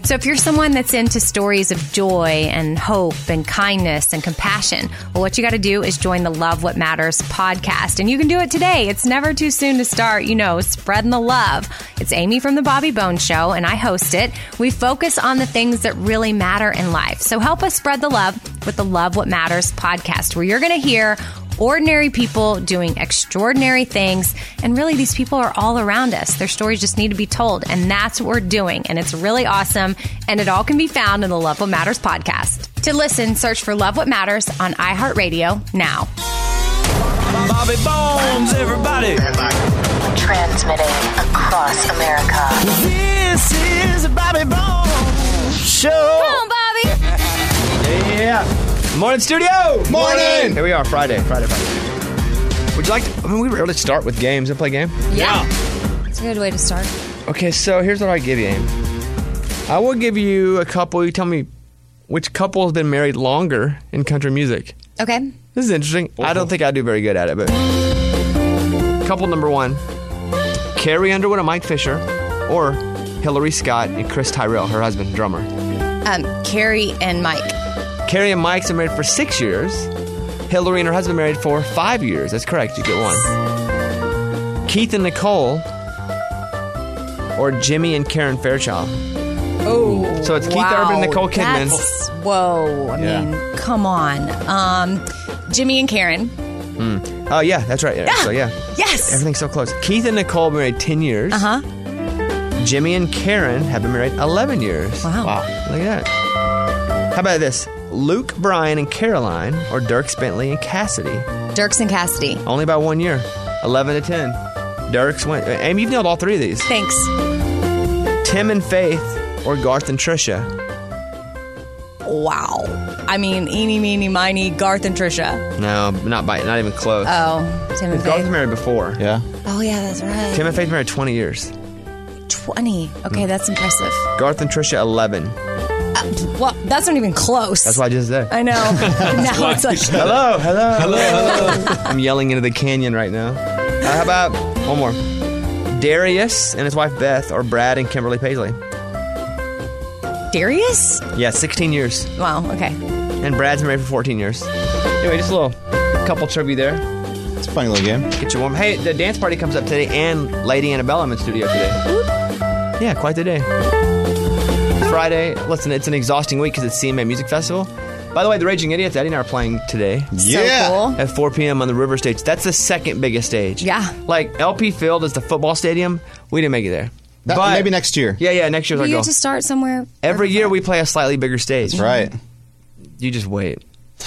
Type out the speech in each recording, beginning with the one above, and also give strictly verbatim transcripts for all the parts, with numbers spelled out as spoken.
So if you're someone that's into stories of joy and hope and kindness and compassion, well, what you got to do is join the Love What Matters podcast. And you can do it today. It's never too soon to start, you know, spreading the love. It's Amy from The Bobby Bones Show, and I host it. We focus on the things that really matter in life. So help us spread the love with the Love What Matters podcast, where you're going to hear ordinary people doing extraordinary things. And really, these people are all around us. Their stories just need to be told. And that's what we're doing. And it's really awesome. And it all can be found in the Love What Matters podcast. To listen, search for Love What Matters on iHeartRadio now. Bobby Bones, everybody. Transmitting across America. This is a Bobby Bones Show. Come on, Bobby. Yeah. Morning, studio. Morning. Here we are, Friday, Friday, Friday. Would you like to, I mean, we rarely start with games and play a game. Yeah. It's a good way to start. Okay, so here's what I give you, Aim. I will give you a couple. You tell me which couple has been married longer in country music. Okay. This is interesting. I don't think I do very good at it, but couple number one, Carrie Underwood and Mike Fisher, or Hillary Scott and Chris Tyrrell, her husband, drummer. Um, Carrie and Mike. Carrie and Mike's been married for six years. Hillary and her husband married for five years. That's correct. You get one. Keith and Nicole, or Jimmy and Karen Fairchild. Oh, So it's Keith wow. Urban and Nicole Kidman. That's, whoa. I Yeah. mean, come on. Um, Jimmy and Karen. Oh, yeah, that's right. Yeah. So, yeah. Yes. Everything's so close. Keith and Nicole have been married ten years. Uh-huh. Jimmy and Karen have been married eleven years. Wow. Wow. Look at that. How about this? Luke, Bryan, and Caroline, or Dierks Bentley and Cassidy. Dirks and Cassidy. Only by one year. eleven to ten. Dierks went. Amy, you've nailed all three of these. Thanks. Tim and Faith, or Garth and Trisha. Wow. I mean, eeny, meeny, miny, Garth and Trisha. No, not by, not even close. Oh, Tim and Garth was Faith. married before. Yeah. Oh, yeah, that's right. Tim and Faith married twenty years. twenty. Okay, that's impressive. Garth and Trisha, eleven. Well, that's not even close. That's what I just said. I know. Now it's like, Hello, hello, hello, hello. I'm yelling into the canyon right now. Uh, how about one more? Darius and his wife Beth, or Brad and Kimberly Paisley. Darius? Yeah, sixteen years. Wow, okay. And Brad's married for fourteen years. Anyway, just a little couple trivia there. It's a funny little game. Get you warm. Hey, the dance party comes up today, and Lady Annabella in studio today. Yeah, quite the day. Friday. Listen, it's an exhausting week because it's C M A Music Festival. By the way, the Raging Idiots, Eddie and I are playing today Yeah. So cool. at four p.m. on the River Stage. That's the second biggest stage. Yeah. Like, L P Field is the football stadium. We didn't make it there. That- But- maybe next year. Yeah, yeah, next year's our You goal. just start somewhere. Every year we play a slightly bigger stage. Right. You just wait.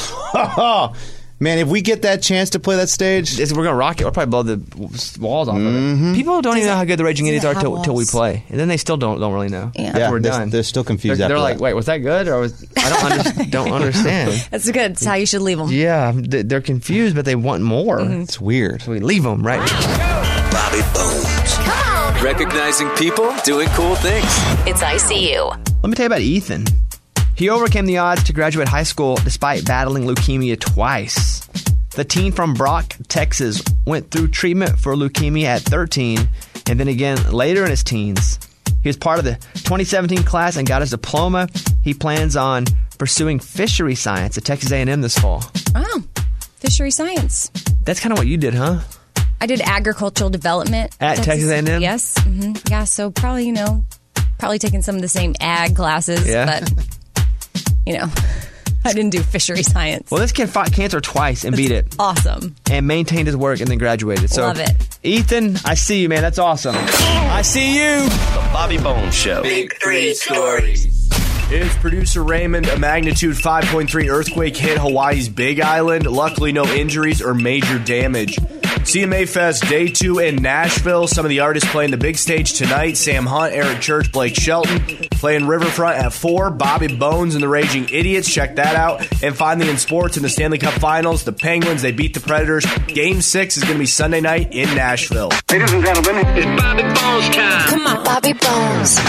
Man, if we get that chance to play that stage, It's- we're going to rock it. We'll probably blow the w- walls off of it. People don't even know how good the Raging does Idiots it are have till, till we walls? play. And then they still don't don't really know. Yeah. After yeah, we're they're, done. they're still They're, confused they're after like, that. wait, was that good? Or was I don't, under, don't understand. That's good. That's how you should leave them. Yeah, they- they're confused, but they want more. It's weird. So we leave them, right? Bobby Bones. Come on. Recognizing people doing cool things. It's I C U. Let me tell you about Ethan. He overcame the odds to graduate high school despite battling leukemia twice. The teen from Brock, Texas, went through treatment for leukemia at thirteen, and then again later in his teens. He was part of the twenty seventeen class and got his diploma. He plans on pursuing fishery science at Texas A and M this fall. Wow. Fishery science. That's kind of what you did, huh? I did agricultural development. At Texas A and M? Yes. hmm Yeah, so probably, you know, probably taking some of the same ag classes, Yeah. but, you know, I didn't do fishery science. Well, this kid fought cancer twice and beat it. Awesome. And maintained his work and then graduated. So, Love it. Ethan, I see you, man. That's awesome. I see you. The Bobby Bones Show. Big three stories. It's producer Raymond. A magnitude five point three earthquake hit Hawaii's Big Island. Luckily, no injuries or major damage. C M A Fest Day two in Nashville. Some of the artists playing the big stage tonight. Sam Hunt, Eric Church, Blake Shelton. Playing Riverfront at four. Bobby Bones and the Raging Idiots. Check that out. And finally in sports, in the Stanley Cup Finals, the Penguins, they beat the Predators. Game six is going to be Sunday night in Nashville. Ladies and gentlemen, it's Bobby Bones time. Come on, Bobby Bones.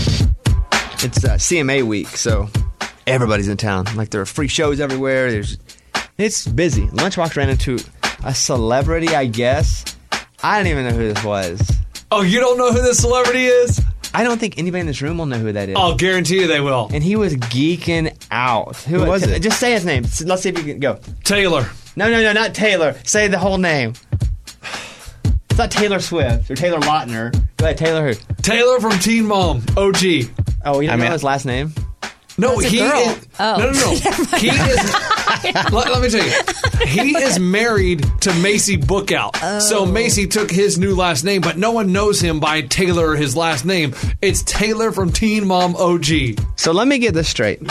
It's uh, C M A week, so everybody's in town. Like, there are free shows everywhere. There's, it's busy. Lunchbox ran into a celebrity, I guess. I didn't even know who this was. Oh, you don't know who this celebrity is? I don't think anybody in this room will know who that is. I'll guarantee you they will. And he was geeking out. Who was it? Just say his name. Let's see if you can go. Taylor. No, no, no, not Taylor. Say the whole name. It's not Taylor Swift or Taylor Lautner. Go ahead, Taylor who? Taylor from Teen Mom, O G. Oh, you don't I know mean- his last name? No, That's a he girl. is. Oh. No, no, no. He is. let, let me tell you. He is married to Macy Bookout. Oh. So Macy took his new last name, but no one knows him by Taylor or his last name. It's Taylor from Teen Mom O G. So let me get this straight.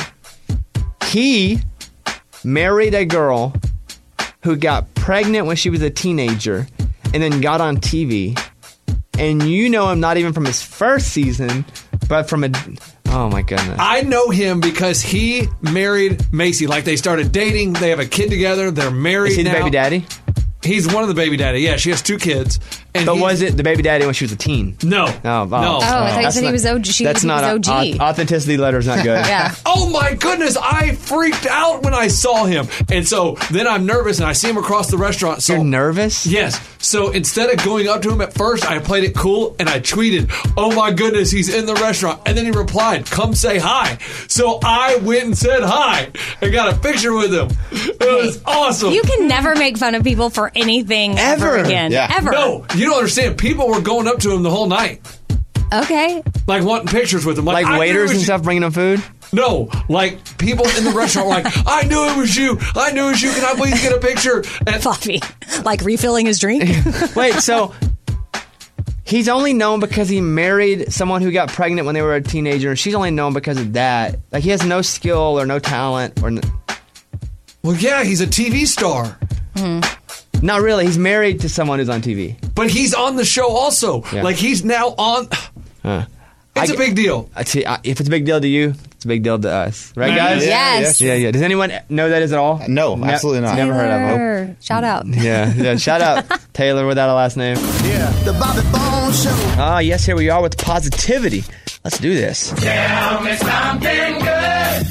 He married a girl who got pregnant when she was a teenager and then got on T V. And you know him not even from his first season, but from a... Oh, my goodness. I know him because he married Macy. Like, they started dating. They have a kid together. They're married Is he the now. baby daddy? He's one of the baby daddy. Yeah, she has two kids. And But he- was it the baby daddy when she was a teen? No. Oh, oh. No. Oh, I thought you That's said he not- was O G. She That's he not was O G. a- authenticity letter's not good. Yeah. Oh my goodness, I freaked out when I saw him. And so then I'm nervous and I see him across the restaurant. So You're nervous? Yes. So instead of going up to him at first, I played it cool and I tweeted, "Oh my goodness, he's in the restaurant." And then he replied, "Come say hi." So I went and said hi and got a picture with him. It was awesome. You can never make fun of people for anything ever, Ever. again. Yeah. Ever. No, you don't understand. People were going up to him the whole night, Okay. like wanting pictures with him. Like I knew it waiters was and you. stuff bringing them food? No, like people in the restaurant were like, "I knew it was you. I knew it was you. Can I please get a picture?" And Fluffy. Like refilling his drink. Wait, so he's only known because he married someone who got pregnant when they were a teenager. She's only known because of that. Like, he has no skill or no talent or... N- well, yeah, he's a T V star. Not really. He's married to someone who's on T V. But he's on the show also. Yeah. Like, he's now on. Huh. It's I- a big deal. I tell you, I- if it's a big deal to you, it's a big deal to us. Right, guys? Yes. Yeah, yeah. Does anyone know that is at all? No, Ne- absolutely not. Never heard of him. Taylor. Shout out. Yeah, yeah. Shout out Taylor without a last name. Yeah, the Bobby Bones Show. Ah, yes, here we are with positivity. Let's do this. Tell me something good.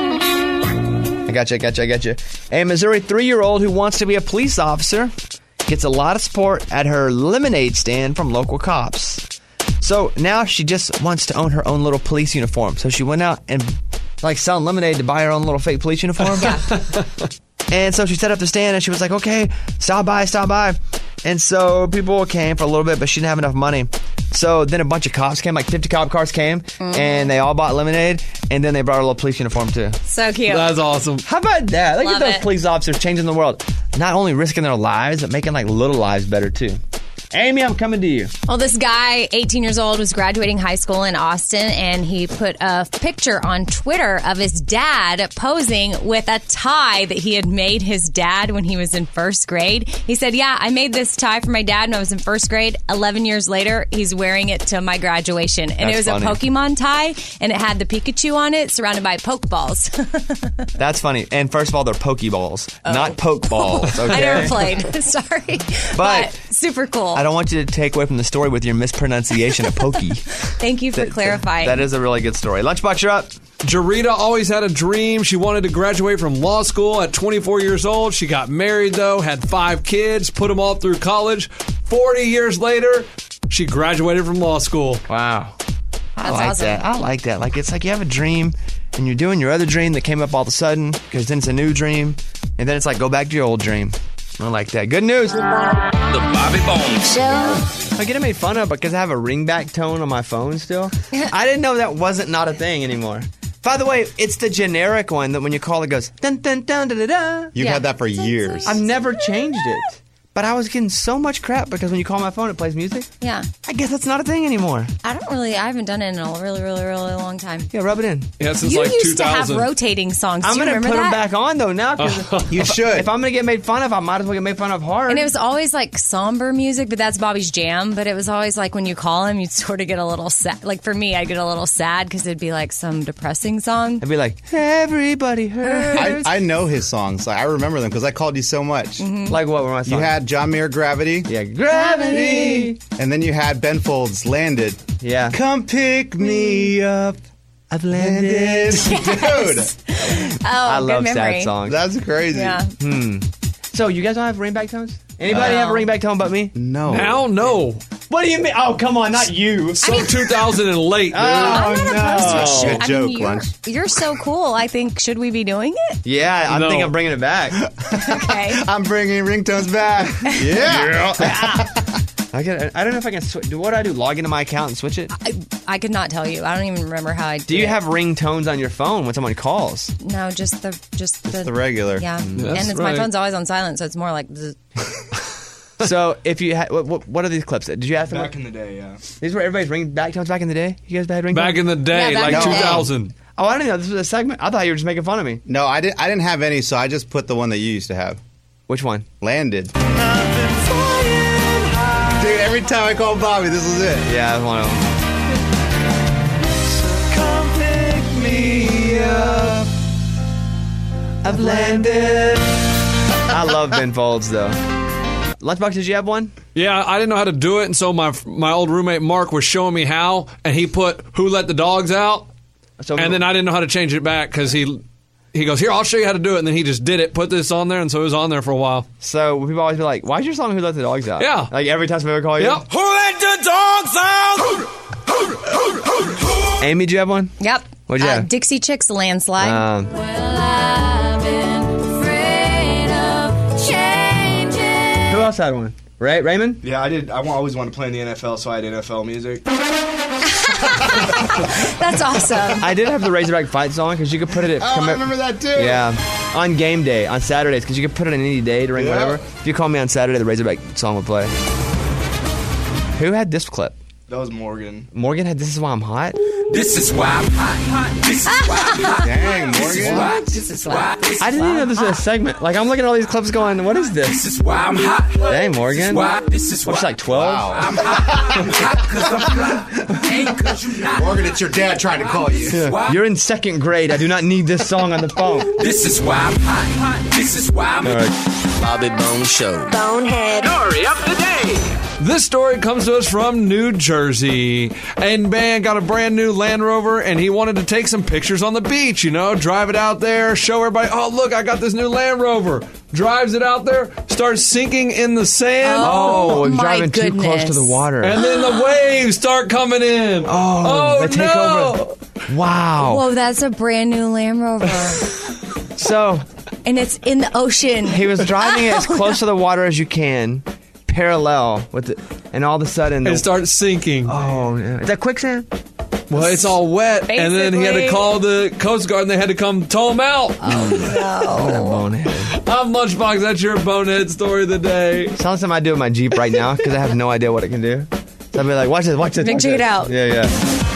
I got you, I got you, I got you. A Missouri three-year-old who wants to be a police officer gets a lot of support at her lemonade stand from local cops. So now she just wants to own her own little police uniform. So she went out and like selling lemonade to buy her own little fake police uniform. And so she set up the stand and she was like, okay, stop by, stop by. And so people came for a little bit, but she didn't have enough money. So then a bunch of cops came, like fifty cop cars came, and they all bought lemonade, and then they brought her a little police uniform too. So cute. That's awesome. How about that? Look Love at those it. police officers changing the world. Not only risking their lives, but making like little lives better too. Amy, I'm coming to you. Well, this guy, eighteen years old, was graduating high school in Austin, and he put a picture on Twitter of his dad posing with a tie that he had made his dad when he was in first grade. He said, yeah, I made this tie for my dad when I was in first grade. eleven years later, he's wearing it to my graduation. And That's it was funny. a Pokemon tie, and it had the Pikachu on it, surrounded by Pokeballs. That's funny. And first of all, they're Pokeballs, not Pokeballs. Okay. I never played. Sorry. But, super cool. I don't want you to take away from the story with your mispronunciation of Pokey. Thank you for clarifying. That is a really good story. Lunchbox, you're up. Jarita always had a dream. She wanted to graduate from law school at twenty-four years old. She got married, though, had five kids, put them all through college. forty years later, she graduated from law school. Wow. I That's like awesome. that. I like that. Like, it's like you have a dream and you're doing your other dream that came up all of a sudden because then it's a new dream. And then it's like, go back to your old dream. I like that. Good news. The Bobby Bones Show. I get made fun of because I have a ringback tone on my phone still. I didn't know that wasn't not a thing anymore. By the way, it's the generic one that when you call it goes dun dun dun da da da. You've Yeah. had that for years. I've never changed it. But I was getting so much crap because when you call my phone, it plays music. yeah. I guess that's not a thing anymore. I don't really, I haven't done it in a really, really, really long time. Yeah, rub it in. Yeah, since You like used to have two thousand. rotating songs. I'm Do you going to remember put them that? back on, though, now. Cause You if, should. If I'm going to get made fun of, I might as well get made fun of hard. And it was always like somber music, but that's Bobby's jam. But it was always like when you call him, you'd sort of get a little sad. Like for me, I'd get a little sad because it'd be like some depressing song. I'd be like, everybody I, hurts. I know his songs. Like, I remember them because I called you so much. like what were my songs? You had John Mayer Gravity, Yeah, gravity. and then you had Ben Folds Landed. Yeah. Come pick me up. I've landed. Dude, Oh, I good love memory. sad songs. that's crazy. Yeah. So you guys don't have ringback tones? Anybody No. have a ringback tone but me? No. Now, no. What do you mean? Oh, come on, not you. So two thousand and late, dude. Oh, I'm not opposed to no. it. Good I joke, mean, you're, Lunch. you're so cool. I think, should we be doing it? Yeah, I No. think I'm bringing it back. Okay. I'm bringing ringtones back. Yeah. I, can, I don't know if I can switch. What do I do? Log into my account and switch it? I, I could not tell you. I don't even remember how I did Do you it. have ringtones on your phone when someone calls? No, just the just the, the regular. Yeah, That's and it's, my right. phone's always on silent, so it's more like. zzz. So if you had, what, what, what are these clips? Did you have them? Back in the day, yeah. These were everybody's ring back tones back in the day. You guys had ringtones Back in the day, Yeah, back like in the two day. thousand. Oh, I didn't know this was a segment. I thought you were just making fun of me. No, I didn't. I didn't have any, so I just put the one that you used to have. Which one? Landed. Dude, every time I call Bobby, this is it. Yeah, that's one of them. Come pick me up. I've landed. I love Ben Folds though. Lunchbox, did you have one? Yeah, I didn't know how to do it, and so my my old roommate Mark was showing me how, and he put "Who Let the Dogs Out," So and then I didn't know how to change it back because he he goes, "Here, I'll show you how to do it," and then he just did it, put this on there, and so it was on there for a while. So people always be like, "Why's your song Who Let the Dogs Out?" Yeah. Like every time somebody call you. Yep. Who let the dogs out? Amy, did you have one? Yep. What'd you uh, have? Dixie Chicks Landslide. Um, who else had one? Ray Raymond? Yeah, I did. I wa- always wanted to play in the N F L, so I had N F L music. That's awesome. I did have the Razorback fight song because you could put it at. Oh, I remember that too. Yeah, on game day on Saturdays because you could put it on any day during Yeah. whatever. If you call me on Saturday, the Razorback song would play. Who had this clip? That was Morgan. Morgan had "This Is Why I'm Hot." This is why I'm hot, hot. This is why I'm hot. Dang, Morgan. This is why. I didn't even know this was a segment. Like I'm looking at all these clips, going, "What is This this?" is why I'm hot. Dang, Morgan. Why? This is why. What's she, like twelve? I'm hot. I'm hot 'cause I'm hot. Ain't 'cause you not. Morgan, it's your dad trying to call you. Why? You're in second grade. I do not need this song on the phone. This is why I'm hot, hot. This is why I'm hot. Bobby Bone Show. Bonehead. Story of the day. This story comes to us from New Jersey. And man got a brand new Land Rover, and he wanted to take some pictures on the beach, you know, drive it out there, show everybody, oh, look, I got this new Land Rover. Drives it out there, starts sinking in the sand. Oh, my driving too close goodness. to the water. And then the waves start coming in. Oh, Oh, they take no. over. Wow. Whoa, that's a brand new Land Rover. So And it's in the ocean. he was driving it as Oh, close to the water as you can, parallel with it, and all of a sudden, the, And starts sinking. oh, yeah. Is that quicksand? Well, it's all wet. And then he had to Basically. call the Coast Guard, and they had to come tow him out. What a bonehead. I'm Lunchbox. That's your bonehead story of the day. Sounds like something I do with my Jeep right now because I have no idea what it can do. So I'll be like, watch this, watch this. Then watch check it this. out. Yeah, yeah.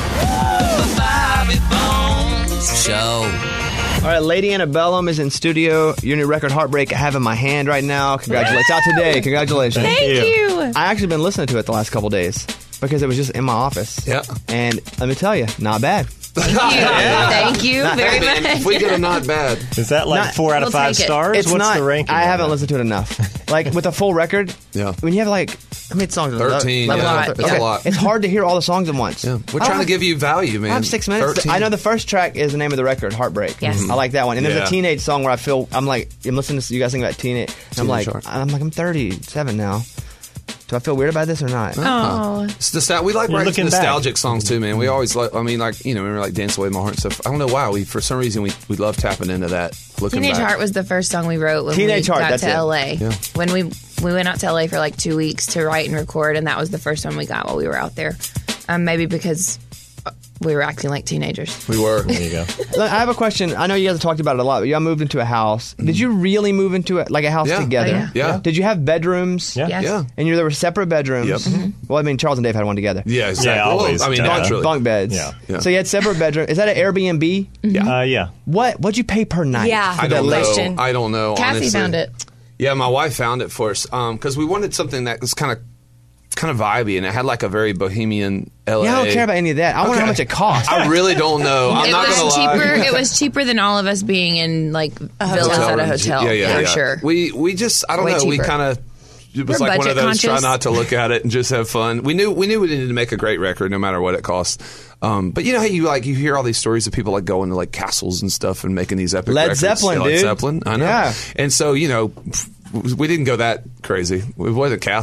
Show. All right, Lady Antebellum is in studio. Your new record, Heartbreak, I have in my hand right now. Congratulations. It's out today. Congratulations. Thank you. I actually been listening to it the last couple days because it was just in my office. Yeah. And let me tell you, not bad. Thank you very Man, much. if we get a not bad. Is that like Not- four out of We'll five take it. stars? It's What's not. the ranking? I on haven't that? listened to it enough. Like with a full record. Yeah. When you have like how many songs? thirteen, Like, yeah, like, it's okay. a lot. It's hard to hear all the songs at once. Yeah. We're I trying to have- give you value, man. I have six minutes. thirteen. I know the first track is the name of the record, Heartbreak. Yes. I like that one. And there's Yeah. a teenage song where I feel I'm like I'm listening to you guys think about teenage. And I'm like Teenage Heart. I'm like I'm thirty-seven now. Do I feel weird about this or not? Oh. It's nostal- we like You're writing looking back. nostalgic songs too, man. We always like. I mean, like you know, remember like "Dance Away My Heart" and stuff. I don't know why. We for some reason we we love tapping into that. Looking Teenage back. Heart was the first song we wrote when Teenage we Heart, got that's to it. L A. Yeah. When we we went out to L A for like two weeks to write and record, and that was the first one we got while we were out there. Um, maybe because uh, we were acting like teenagers. We were. There you go. Look, I have a question. I know you guys have talked about it a lot, but y'all moved into a house. Did you really move into it like a house Yeah. together? Oh, yeah. Yeah. Did you have bedrooms? Yeah. Yes. Yeah. And you there were separate bedrooms. Yep. Mhm. Well, I mean, Charles and Dave had one together. Yeah. Exactly. Yeah, Well, always, I mean, uh, naturally. Bunk beds. Yeah. Yeah. So you had separate bedrooms. Is that an Airbnb? Uh, yeah. What? What'd you pay per night? Yeah. for I that don't late- know. I don't know. Cassie honestly. found it. Yeah, my wife found it for us because we wanted something that was kind of kind of vibey and it had like a very bohemian L A. Yeah, I don't care about any of that. I wonder how Okay. much it costs. I really don't know. I'm it not was gonna cheaper. lie. It was cheaper than all of us being in like villas Hotel at a rooms. hotel. Yeah, yeah, for yeah. sure. We we just I don't Way know. We cheaper. kind of it was We're like one of budget those try conscious. not to look at it and just have fun. We knew we knew we needed to make a great record no matter what it cost. Um, but you know how you like you hear all these stories of people like going to like castles and stuff and making these epic Led records. Zeppelin, Yeah, Led dude. Zeppelin, I know. Yeah. And so you know we didn't go that crazy. It was a castle.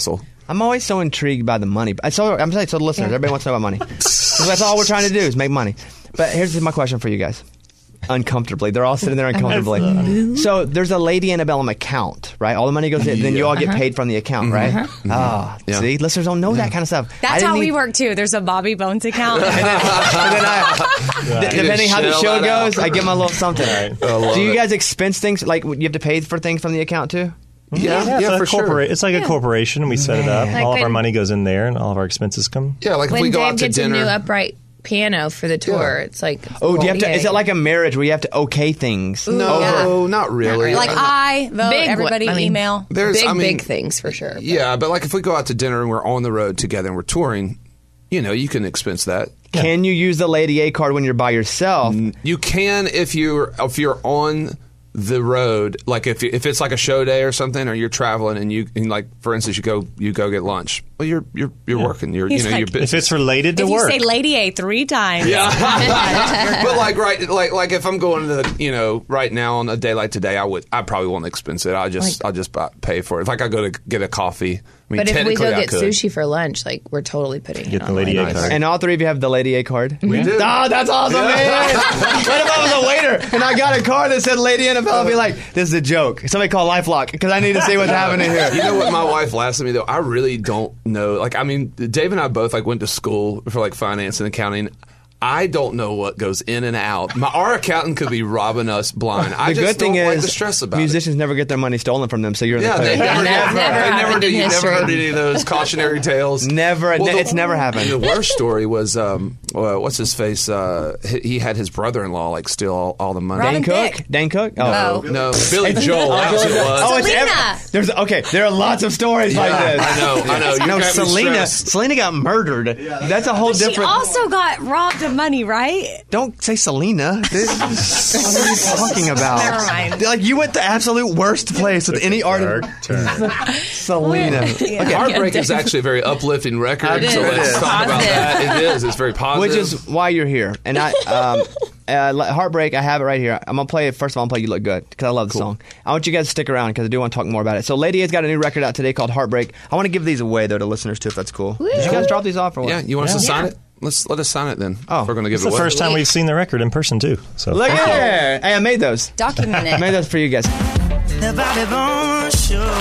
I'm always so intrigued by the money. I so I'm saying so the listeners, everybody wants to know about money. So that's all we're trying to do is make money. But here's my question for you guys. Uncomfortably, they're all sitting there uncomfortably. So there's a Lady Antebellum account, right? All the money goes in, then you all get paid from the account, right? Mm-hmm. Ah, Yeah. see, listeners don't know that kind of stuff. That's I didn't how we need- work too. There's a Bobby Bones account. and then, and then I, d- depending how the Shell show that out. goes, I give them a little something. I love Do you it. guys expense things? Like you have to pay for things from the account too? Yeah, yeah, it's, a for sure. corpora- it's like a corporation. We set it up. Like all of our when- money goes in there, and all of our expenses come. Yeah, like if When we go Dave out to gets a dinner. new upright piano for the tour, Yeah. it's like, Oh, do you have to? yeah, Is it yeah. like a marriage where you have to okay things? no, Yeah. not really. Like I vote, Big everybody one- I mean, email. There's, big, I mean, big things for sure. but- Yeah, but like if we go out to dinner and we're on the road together and we're touring, you know, you can expense that. Can you use the Lady A card when you're by yourself? You can if you're if you're on the road, like if if it's like a show day or something, or you're traveling and you and like for instance you go you go get lunch. Well, you're you're you're working. You're He's you know like- you're If it's related to If work, you say Lady A three times, yeah. But like right like like if I'm going to the you know right now on a day like today, I would I probably won't expense it. I just I'll just buy, pay for it. Like I go to get a coffee. I mean, But if we technically go I get could. sushi for lunch, like we're totally putting get it the on. Lady like- A card. And all three of you have the Lady A card? We do. Oh, that's awesome, man. What if I was a waiter and I got a card that said Lady Annabelle? I'd be like, this is a joke. Somebody call LifeLock because I need to see what's happening here. You know what my wife laughs at me though? I really don't know. Like, I mean, Dave and I both like went to school for like finance and accounting. I don't know what goes in and out. My our accountant could be robbing us blind. I The just good thing don't like is the stress about musicians never get their money stolen from them, so you're in it. the Yeah, clear. they never, Never never, they never happened do. in You never history. heard any of those cautionary tales. Never, Well, the- it's never happened. The worst story was um, uh, what's his face? Uh, he, he had his brother-in-law like steal all, all the money. Robin Dane Cook? Thicke. Dane Cook? Oh. No, Billy Joel. That was who it was. Oh, it's Selena. ever, there's okay. There are lots of stories like Yeah, this. I know, I know. You No, got me Selena. stressed. Selena got murdered. That's a whole She different. also got robbed of money, right? Don't say Selena. This- what are you talking about? Never mind. Like you went the absolute worst place with any artist. Selena. Yeah. Okay. Heartbreak is actually a very uplifting record, It so is. let's It is. talk about Positive. that. It is. It's very positive. Which is why you're here. And I, um, uh, Heartbreak, I have it right here. I'm going to play it. First of all, I'm going to play You Look Good because I love the song. I want you guys to stick around because I do want to talk more about it. So Lady A's got a new record out today called Heartbreak. I want to give these away, though, to listeners, too, if that's cool. Did you guys drop these off or what? yeah. You want us to Yeah. sign it? Let's let us sign it then. Oh. If we're going to give It's it the away. first time we've seen the record in person too. So Look thank at you. it. Hey, I made those. Document I made it. those for you guys. The Bobby Bones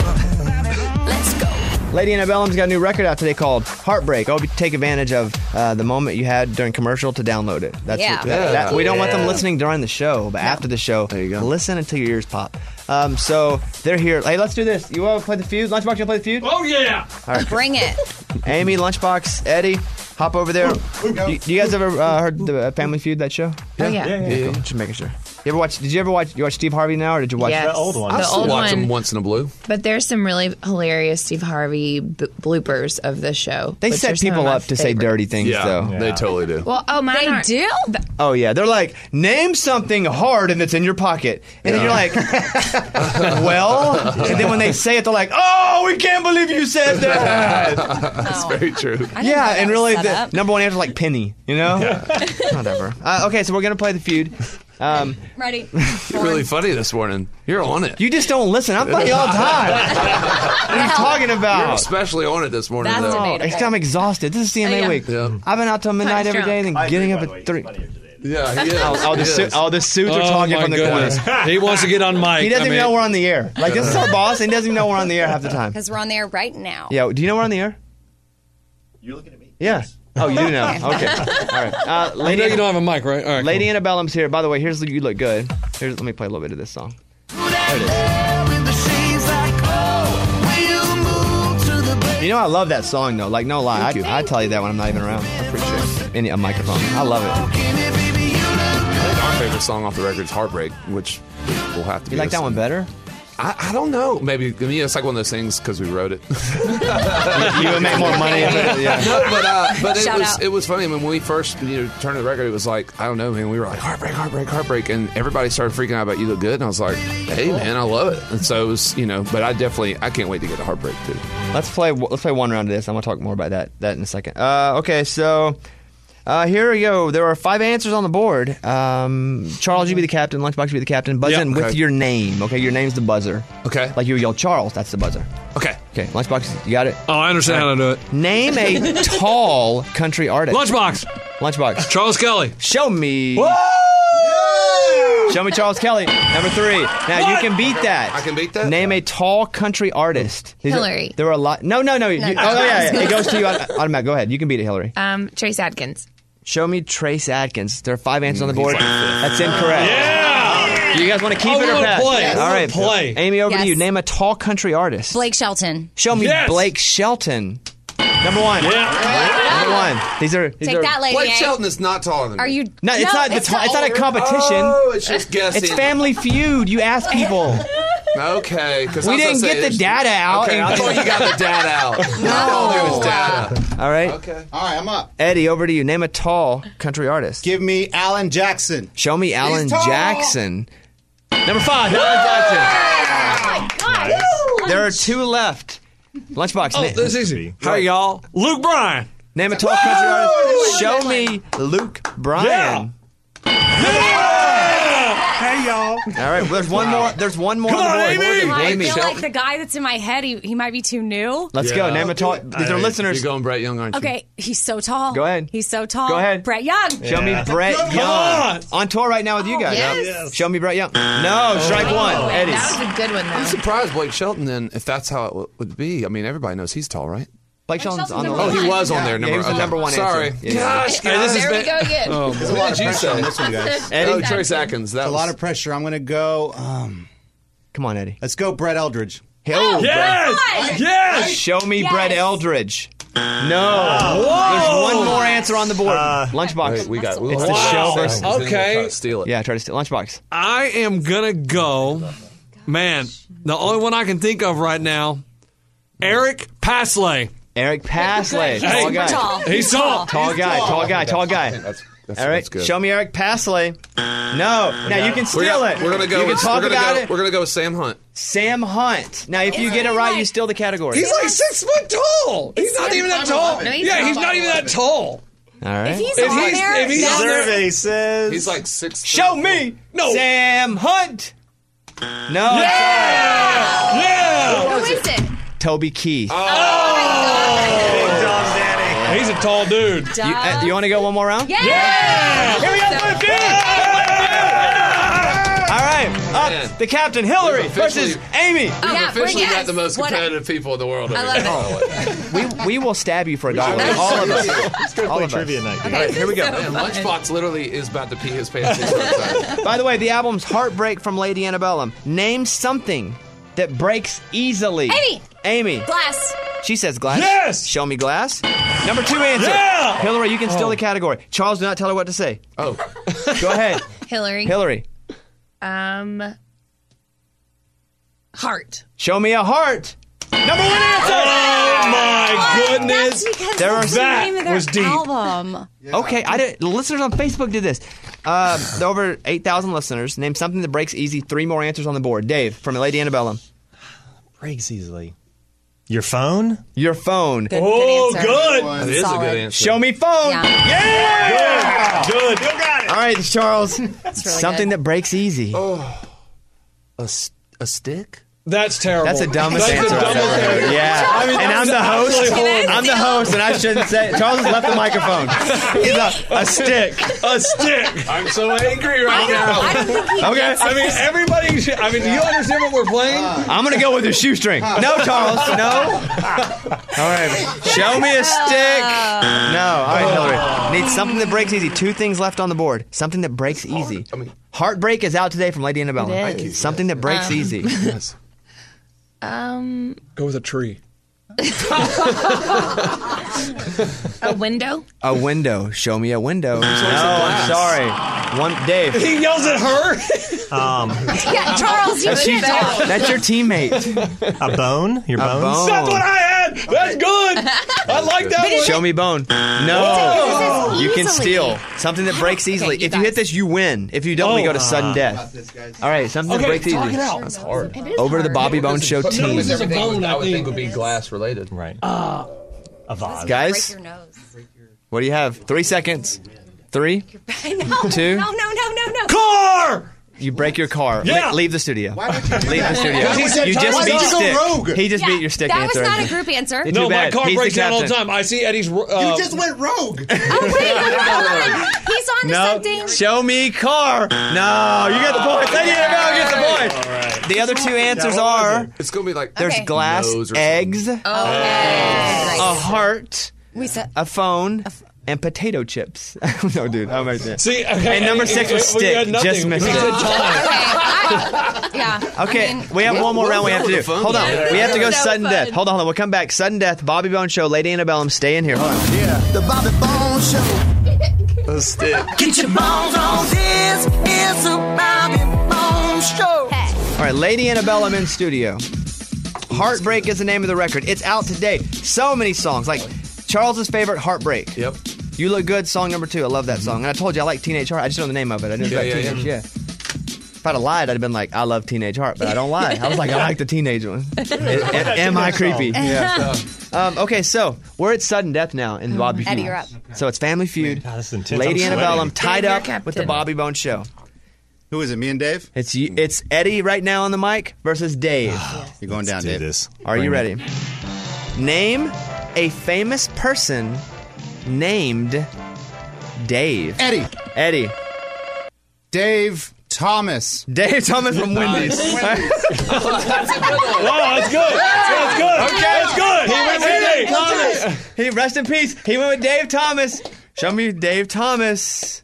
Show. Let's go. Lady Antebellum's got a new record out today called Heartbreak. I hope you take advantage of uh, the moment you had during commercial to download it. That's Yeah. that- that- we don't want them Yeah. listening during the show, but after the show, There you go. listen until your ears pop. Um, so they're here. Hey, let's do this. You want to play the feud? Lunchbox, you want to play the feud? Oh yeah. Bring it. Amy, Lunchbox, Eddie, hop over there. You, you guys ever uh, heard the uh, Family Feud, that show? Oh, yeah. Yeah, cool. Just making sure. You ever watch? Did you ever watch? You watch Steve Harvey now, or did you watch Yes. The old one. The I'll old watch one. them once in a blue. But there's some really hilarious Steve Harvey b- bloopers of the show. They which set are some of people my up to say favorite. dirty things, Yeah, though. they totally do. Well, oh, mine They aren't- do? Oh yeah, they're like, name something hard and it's in your pocket, and then you're like, well, and then when they say it, they're like, oh, we can't believe you said that. That's very true. I didn't know Yeah, that and was really, set the up. number one answer is like penny, you know? Whatever. Uh, okay, so we're gonna play the feud. Um, Ready? You're really funny this morning. You're on it. you just don't listen. I'm funny all the time. What are you talking You're about? especially on it this morning. That's though. Oh, debatable. it's 'cause I'm exhausted. This is C M A Oh, yeah. week. Yeah. I've been out till midnight Punch every day, and then getting up at three. Yeah, he is. Oh, oh, the, He su- is. oh, the suits are Oh talking my from the goodness. corner. He wants to get on mic. He doesn't I even mean, know we're on the air. Like, this is our boss, and he doesn't even know we're on the air half the time. Because we're on there right now. Yeah, do you know we're on the air? You're looking at me. Yeah. Oh, you do know. Okay. All right. Uh, I Lady, know you don't have a mic, right? All right. Lady cool. Antebellum's here. By the way, here's the You Look Good. Here's, let me play a little bit of this song. There it With the shades like, oh, will you move to the break? is. You know, I love that song, though. Like, no lie. I, I tell you that when I'm not even around. I appreciate it. Any, a microphone. I love it. I think our favorite song off the record is Heartbreak, which will have to be. You like that this- one better? I, I don't know. Maybe I mean, it's like one of those things because we wrote it. You would make more money. If it, yeah. No, but uh, but it Shout was out. it was funny. I mean, when we first you know turned the record, it was like I don't know, man. We were like heartbreak, heartbreak, heartbreak, and everybody started freaking out about You Look Good, and I was like, hey, man, I love it. And so it was, you know, but I definitely I can't wait to get to Heartbreak too. Let's play. Let's play one round of this. I'm gonna talk more about that that in a second. Uh, okay, so Uh, here we go. There are five answers on the board. Um, Charles, you be the captain. Lunchbox, you be the captain. Buzz Yeah, in with okay. your name. Okay, your name's the buzzer. Okay. Like you yell Charles, that's the buzzer. Okay. Okay, Lunchbox, you got it? Oh, I understand how to do it. Name a tall country artist. Lunchbox. Lunchbox. Charles Kelly. Show me. Show me Charles Kelly. Number three. Now, you can beat that. I can beat that? Name a tall country artist. These are- Hillary. there are a lot. No, no, no. You, oh, no. yeah, yeah. It goes to you on- automatic. Go ahead. You can beat it, Hillary. Um, Trace Adkins. Show me Trace Adkins. There are five answers on the board. That's incorrect. Yeah. Do you guys want to keep I it or wanna pass? play. I All wanna right. play. Amy, over to Yes. you. Name a tall country artist. Blake Shelton. Show me Yes. Blake Shelton. Number one. Yeah. Number one. These are. These Take are, that, lady. Blake A. Shelton is not taller than Are me. you? No, it's not. The ta- it's not a competition. Oh, it's just guessing. It's Family Feud. You ask people. Okay. 'cause We I was didn't gonna get say, the data out. Okay, I and- thought you got the data out. No. All there was data. All right. Okay. All right, I'm up. Eddie, over to you. Name a tall country artist. Give me Alan Jackson. Show me Alan tall. Jackson. Number five, Alan Jackson. There are two left. Lunchbox. Oh, na- this is easy. Hi, y'all. Luke Bryan. name a tall country artist. Show me Luke Bryan. Hey, y'all. All right, well, there's one more. There's one more Come on on, the board. Amy. I Amy. feel like the guy that's in my head, he, he might be too new. Let's go. Yeah. Name a tall. These are right. listeners. You're going Brett Young, aren't you? Okay, he's so tall. Go ahead. He's so tall. Go ahead. Brett Young. Show me Yeah. Brett Come Young. on. On tour right now with you guys. Yes. Yes. Show me Brett Young. No, strike one. Eddie. That was a good one, though. I'm surprised Blake Shelton then, if that's how it w- would be. I mean, everybody knows he's tall, right? Blake Shelton's on the Shelton's list. Oh, he was on there. Yeah, Number, he was the okay. number one Sorry. answer. Yeah. Gosh, Hey, this guys. is there we been- go again. Who did you say? This one, guys. Eddie, Oh, Trace Atkins. That A was lot of pressure. I'm going to go. Um, come on, Eddie. let's go, Brett Eldridge. Oh, Yes. Brett. Yes. Show me Yes. Brett Eldridge. No. There's one more answer on the board. Uh, Lunchbox. Wait, we got. It's the Wow. show versus. Okay. Then we'll try to steal it. Yeah, try to steal Lunchbox. I am gonna go. Man, the only one I can think of right now, Eric Pasley. Eric Pasley. Tall Hey. guy. Tall. He's tall. Tall guy. Tall guy. Tall guy. That's, that's, All right. that's good. Show me Eric Pasley. No. Now you can We're steal gonna, it. we're gonna go. You can with, talk we're gonna about go, it. We're gonna go with Sam Hunt. Sam Hunt. Now, if you get it right, you steal the category. He's like six foot tall. He's not even that tall. No, he's Yeah, not. he's not even that tall. All right. If he's If on he's- there, if he's that's- on there- Survey says. He's like six. Show me. No. Sam Hunt. No. Yeah. Yeah. Who is it? Toby Keith. Big Dom Danny. He's a tall dude. You, uh, do you want to go one more round? Yeah. Here we go. One, two. All right. Up Man. the captain, Hillary We've officially- versus Amy. Oh, yeah, Officially bring got yes. the most What- competitive people in the world. Over I here. love it. We we will stab you for a dollar. All of us. All of us. Trivia night. dude. All right, here we go. Man, Lunchbox literally is about to pee his pants. He's so excited. By the way, the album's Heartbreak from Lady Antebellum. Name something that breaks easily. Amy. Amy. Glass. She says glass. Yes. Show me glass. Number two answer. Yeah. Hillary, you can steal the category. Charles, do not tell her what to say. Oh, Go ahead. Hillary. Hillary. Um. Heart. Show me a heart. Number one answer. Oh my goodness. That's because There that's are- the that name of their was deep. album. Okay, I did. The listeners on Facebook did this. Uh, there are over eight thousand listeners. Name something that breaks easy. Three more answers on the board. Dave from Lady Antebellum. Breaks easily. Your phone? Your phone. Good, Oh, good answer. good. that is a Solid. good answer. Show me phone. Yeah. Yeah. Good. You got it. All right, Charles. really something good. that breaks easy. A, s- a stick? That's terrible. That's the dumbest That's answer the I've dumbest ever heard. answer. Yeah. I mean, and I'm the that's host. absolutely horrible. I'm the host, and I shouldn't say. Charles has left the microphone. He's a, a stick. A stick. I'm so angry right I now. don't think he Okay. I mean, everybody. should- I mean, do you understand what we're playing? I'm gonna go with your shoestring. No, Charles. No. All right. Show me a stick. No. All right, Hillary. Need something that breaks easy. Two things left on the board. Something that breaks easy. I mean- Heartbreak is out today from Lady Antebellum. It Thank you. is. Something that breaks easy. Yes. Um. Go with a tree. A window. A window. Show me a window. No, I'm sorry. One, Dave. He yells at her. Um, Yeah, Charles, you That's, did your- it. that's your teammate. a bone? Your bones? bone. That's what I had. That's good. I like that one. Show me bone. No. This is You can easily. steal. Something that breaks easily. you if you hit guys. this, you win. If you don't, we Oh. go to sudden death. All right, something Okay, that breaks talk easy. it out. That's hard. It is Over to the hard. Bobby Bone Show But team. There's a everything bone, would- I I would think. think would be glass related. Right. a vase. Guys, Break your nose. What do you have? Three seconds. Three, no, two. no, no, no, no, no. Car! You break your car. Yeah. Le- leave the studio. Why would you do Leave that? the studio. Because he said you time just was beat up. Why'd you stick. go rogue? He just Yeah, beat your stick that answer. was not a group answer. Too No, my bad. car He's the breaks down all the captain. time. I see Eddie's. Uh, You just went rogue. Oh, wait, hold on. He's on to No. something. Show me car. No, you get the point. Lady Annabelle gets the point. All right. The other two answers are It's gonna be like there's Okay. glass, nose or eggs, Okay. a heart, We said. a phone, and potato chips. No, dude, I'm right there. See, okay. And number six was We stick. had nothing. Just missed We it. said time. I, yeah. Okay, I mean, we have one more round we have to do. the phone Hold on. game. We have to go So sudden fun. death. Hold on, hold on. We'll come back. Sudden death, Bobby Bone Show, Lady Annabelle, stay in here. Hold on. The Bobby Bones Show. a stick. Get your bones on. This is a Bobby Bones Show. All right, Lady Annabelle in studio. Heartbreak is the name of the record. It's out today. So many songs. Like Charles's favorite, Heartbreak. Yep. You Look Good, song number two. I love that song. And I told you I like Teenage Heart. I just don't know the name of it. I knew it was Yeah, about yeah, teenage. Yeah. If I'd have lied, I'd have been like, I love Teenage Heart, but I don't lie. I was like, I like the teenage one. Am, am I creepy? Yeah. Um, okay, so we're at sudden death now in the Bobby Feud. Eddie, you're up. So it's Family Feud. God, this is intense. Lady I'm Annabelle, I'm sweating. tied Dave, you're up with the captain. Bobby Bone Show. Who is it? Me and Dave? It's you, it's Eddie right now on the mic versus Dave. You're going down, Do Dave. this. Are you Bring ready? it. Name a famous person named Dave. Eddie. Eddie. Dave Thomas. Dave Thomas from Wendy's. Wow, that's good. That's good. Okay. That's good. He went with Dave Thomas. He rest in peace. He went with Dave Thomas. Show me Dave Thomas.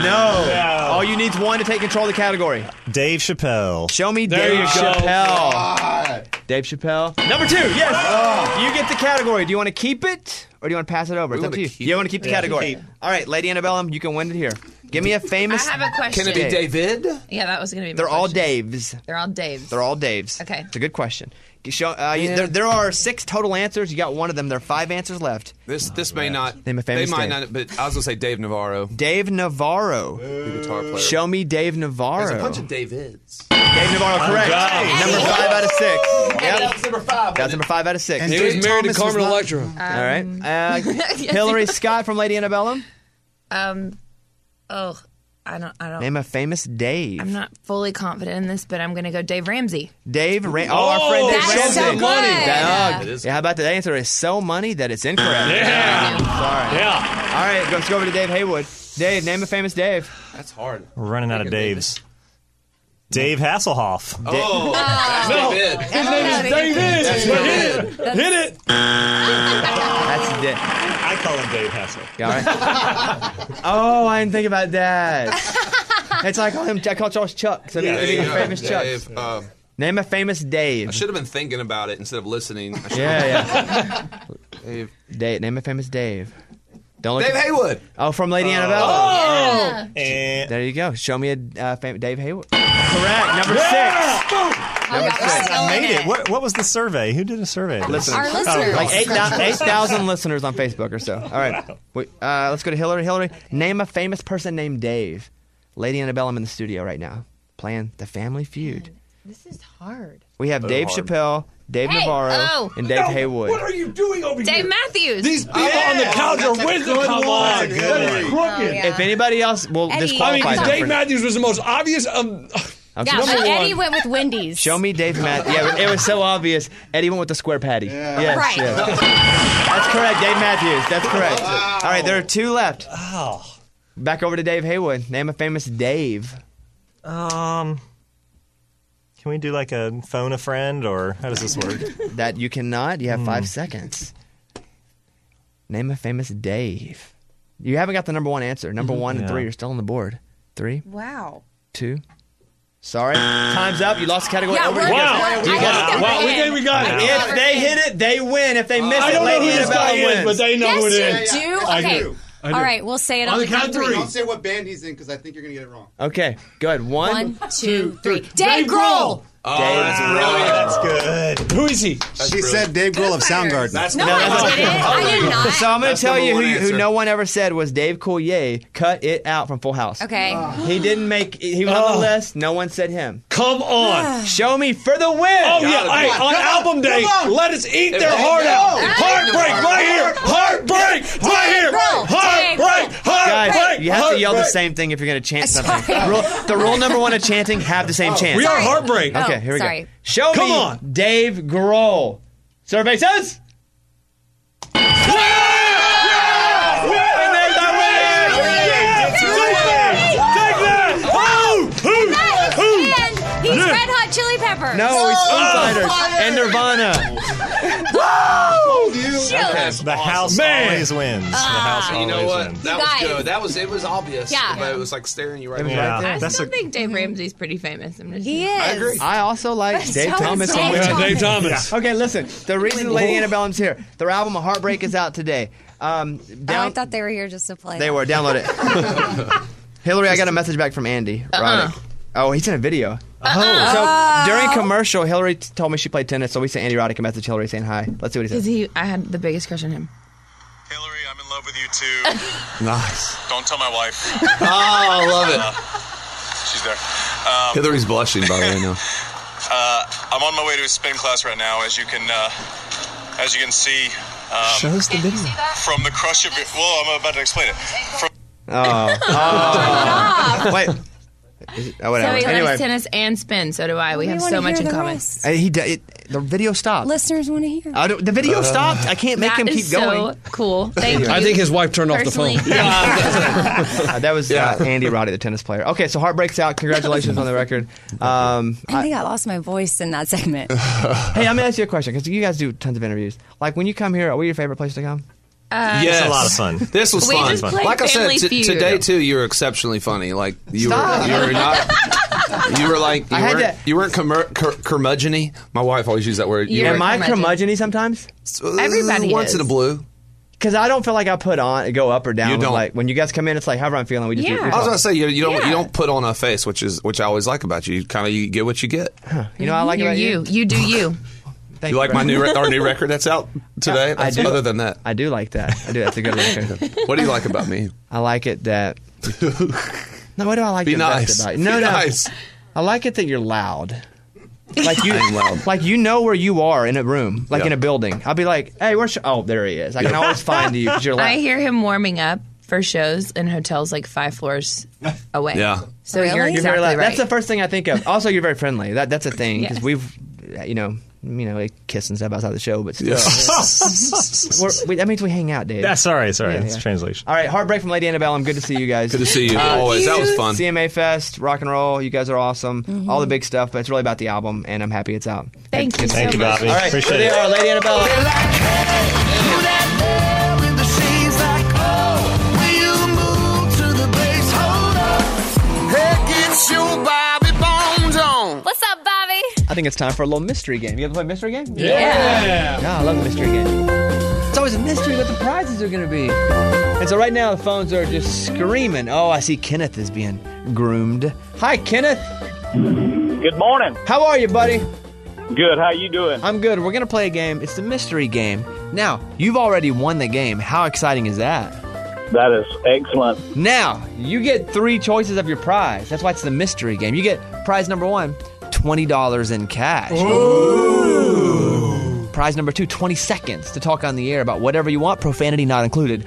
No. All you need is one to take control of the category. Dave Chappelle. Show me There Dave you go. Chappelle. Dave Chappelle. Number two. Yes. You get the category. Do you want to keep it or do you want to pass it over? We It's up wanna to you. keep You it. want to keep the Yeah, category. keep. All right, Lady Annabelle, you can win it here. Give me a I famous. have a question. Can it be David? Yeah, that was going to be my They're all question. Daves. They're all Daves. They're all Daves. Okay. It's a good question. You Show, uh, you- there, there are six total answers. You got one of them. There are five answers left. This this may not. Name a They famous might Dave. not. But I was gonna say Dave Navarro, Dave Navarro. the guitar player. Show me Dave Navarro. There's a bunch of Davids. Dave Navarro, correct. Right. Number five out of six. Yep. That's number five. That's number five out of six. And He was Dave married Thomas to Carmen was not- Electra. All right. Uh, Hillary Scott from Lady Annabelle. Um, oh, I don't, I don't. Name a famous Dave. I'm not fully confident in this, but I'm going to go Dave Ramsey. Dave Ra- Oh, our friend Oh, Dave that's so Ramsey. good. That- It is. yeah, how about the answer is so money that it's incorrect. Yeah. Sorry. Yeah. All right, let's go over to Dave Haywood. Dave, name a famous Dave. That's hard. We're running out of Daves. Dave Hasselhoff. Oh, that's No. David. His name is David. Hit it. Hit it. That's Dave. I call him Dave Hassel. You all right? Oh, I didn't think about that. It's like I call him. I call Charles Chuck. So Yeah, yeah, there you a go. famous Chuck. Dave. Uh, Name a famous Dave. I should have been thinking about it instead of listening. I should- Yeah, yeah. Dave. Dave. Name a famous Dave. Don't look. Dave Haywood. Oh, from Lady Annabelle. Yeah. And There you go. Show me a uh, fam- Dave Haywood. Correct. Number six. Number we're six. still I in made it. it. What, what was the survey? Who did a survey? Listeners. Our listeners. Like eight eight thousand listeners on Facebook or so. All right. Wait, uh, let's go to Hillary. Hillary, name a famous person named Dave. Lady Annabelle, I'm in the studio right now playing the Family Feud. This is hard. We have Dave hard. Chappelle, Dave Hey, Navarro, oh. and Dave Haywood. What are you doing over Dave here? Matthews. These people on the couch are wisdom. Come on. That's a good That is one. crooked. yeah. If anybody else will Eddie. I mean, disqualify 'cause them Dave for- Matthews was the most obvious. Um, I'm Yeah, sorry. but Number Eddie one. went with Wendy's. Show me Dave Matthews. Yeah, it was so obvious. Eddie went with the square patty. Yes, Right. yes. That's correct, Dave Matthews. That's correct. All right, there are two left. Oh. Back over to Dave Haywood. Name a famous Dave. Um, can we do like a phone a friend, or how does this work? That you cannot. You have five seconds. Name a famous Dave. You haven't got the number one answer. Number one and Yeah. three are still on the board. Three, Wow. two. Sorry. Time's up. You lost the category. Yeah, Over we're- to you guys. Wow. I You think got that it. wow, we're we in. think we got it. If they hit it, they win. If they miss I it, don't know Lady who this Annabelle guy is, wins. but they know who it Yes, is. you do. I Okay. do. I do. All right, we'll say it on, On the the count count of three. three. Don't say what band he's in because I think you're going to get it wrong. Okay, good. One. One, two, three. Dave Dave Grohl. Oh, that's brilliant. That's good. Who is he? She said Dave Grohl of Soundgarden. That's No, brilliant. I didn't. I did not. So I'm going That's to tell number you who, one you- who answer. no one ever said was Dave Coulier. Cut it out from Full House. Okay. He didn't make. He was on Oh. the list. No one said him. Come on. Show me for the win. Oh, yeah. Gotta Hey, be. on album day, let us eat If their they heart go, out. if they Heartbreak go, right here. Heartbreak right here. Grohl. Heartbreak can't yell the same thing if you're going to chant something. Rule, the rule number one of chanting: have the same chant. We are Heartbreak. Okay, Oh, here we sorry. go. Show Come me on. Dave Grohl. Survey says. And he's Red Hot Chili Peppers. No, he's Foo Fighters and Nirvana. Shoot. The house Man. always wins. The house You always know what? wins. That You was guys. good. That was it. Was obvious. Yeah. but it was like staring you right. It was in the right eye. there. I That's still a- think Dave Ramsey's pretty famous. I'm just He is. I agree. I also like Dave So Thomas. is I'm Dave with- Yeah, Dave Thomas. Okay, listen. The reason Lady Antebellum's here, their album "Heartbreak" is out today. Um, Oh, I down, thought they were here just to play. they were. Download it. Hillary, I got a message back from Andy Roddick. Oh, he sent a video. Oh. So during commercial, Hillary t- told me she played tennis, so we sent Andy Roddick a message. Hillary saying hi. Let's see what he Because says. he, I had the biggest crush on him. Hillary, I'm in love with you too. Nice. Don't tell my wife. Oh, I love it. She's there. Um, Hillary's blushing by the way now. uh, I'm on my way to a spin class right now, as you can, uh, as you can see. Um, Show us the video. From the crush of your. Well, I'm about to explain it. From Oh. oh. Wait. Is it- oh, So whatever. he Anyway, loves tennis and spin. So do I. We We have wanna so much hear in the common. rest. uh, he d- it, the video stopped. Listeners want to hear. I don't- the video stopped. I can't make That him is keep going. so cool. Thank you. I think his wife turned off the phone. Personally, Uh, that was Yeah. uh, Andy Roddy, the tennis player. Okay, so Heartbreak's out. Congratulations on the record. Um, I think I lost my voice in that segment. hey, I'm gonna ask you a question because you guys do tons of interviews. Like when you come here, are we your favorite place to come? Uh, Yes. It's a lot of fun. This was We fun. just played Like I said, Family t- Feud. today too, you were exceptionally funny. Like you Stop. were, you were not. You were like you I had weren't, to- you weren't curmur- cur- curmudgeon-y. My wife always used that word. You You're were, Am I curmudgeon. curmudgeon-y sometimes? Everybody once is. in a blue. Because I don't feel like I put on go up or down. You with, don't. Like when you guys come in, it's like however I'm feeling. We just do, Yeah. we I was talk. gonna say you, you don't Yeah. you don't put on a face, which is which I always like about you. You kind of you get what you get. You know what I like You're about you. you. You do you. Thank You like my very new much. re- our new record that's out today? I That's do. other than that, I do like that. I do. That's a good record. what do you like about me? I like it that. No, what do I like Be the best nice. about you? No, Be no. nice. I like it that you're loud. Like you, I'm loud. like you know where you are in a room, like Yeah. in a building. I'll be like, "Hey, where's?" Sh-? Oh, there he is. I can always find you because you're loud. I hear him warming up for shows in hotels like five floors away. Yeah. So Really? you're You're You're very exactly loud. right. That's the first thing I think of. Also, you're very friendly. That that's a thing because Yes. we've, you know, you know, we kiss and stuff outside the show, but still, Yeah. We're, we, that means we hang out, Dave. That's sorry, sorry. Yeah, it's yeah. translation. All right, Heartbreak from Lady Antebellum. Good to see you guys. Good to see you. Always. That was fun. C M A Fest, rock and roll. You guys are awesome. All the big stuff, but it's really about the album, and I'm happy it's out. Thank you so Thank you, much. Bobby. All right, Appreciate here they it. are, Lady Antebellum. Who that girl with the shades like, oh, will you move to the base? Hold up. Hey, get your Bobby Bones on. What's up, Bobby? I think it's time for a little mystery game. You ever play mystery game? Yeah. Yeah, I love the mystery game. It's always a mystery what the prizes are going to be. And so right now the phones are just screaming. Oh, I see Kenneth is being groomed. Hi, Kenneth. Good morning. How are you, buddy? Good. How you doing? I'm good. We're going to play a game. It's the mystery game. Now, you've already won the game. How exciting is that? That is excellent. Now, you get three choices of your prize. That's why it's the mystery game. You get prize number one, twenty dollars in cash. Ooh. Prize number two, twenty seconds to talk on the air about whatever you want, profanity not included.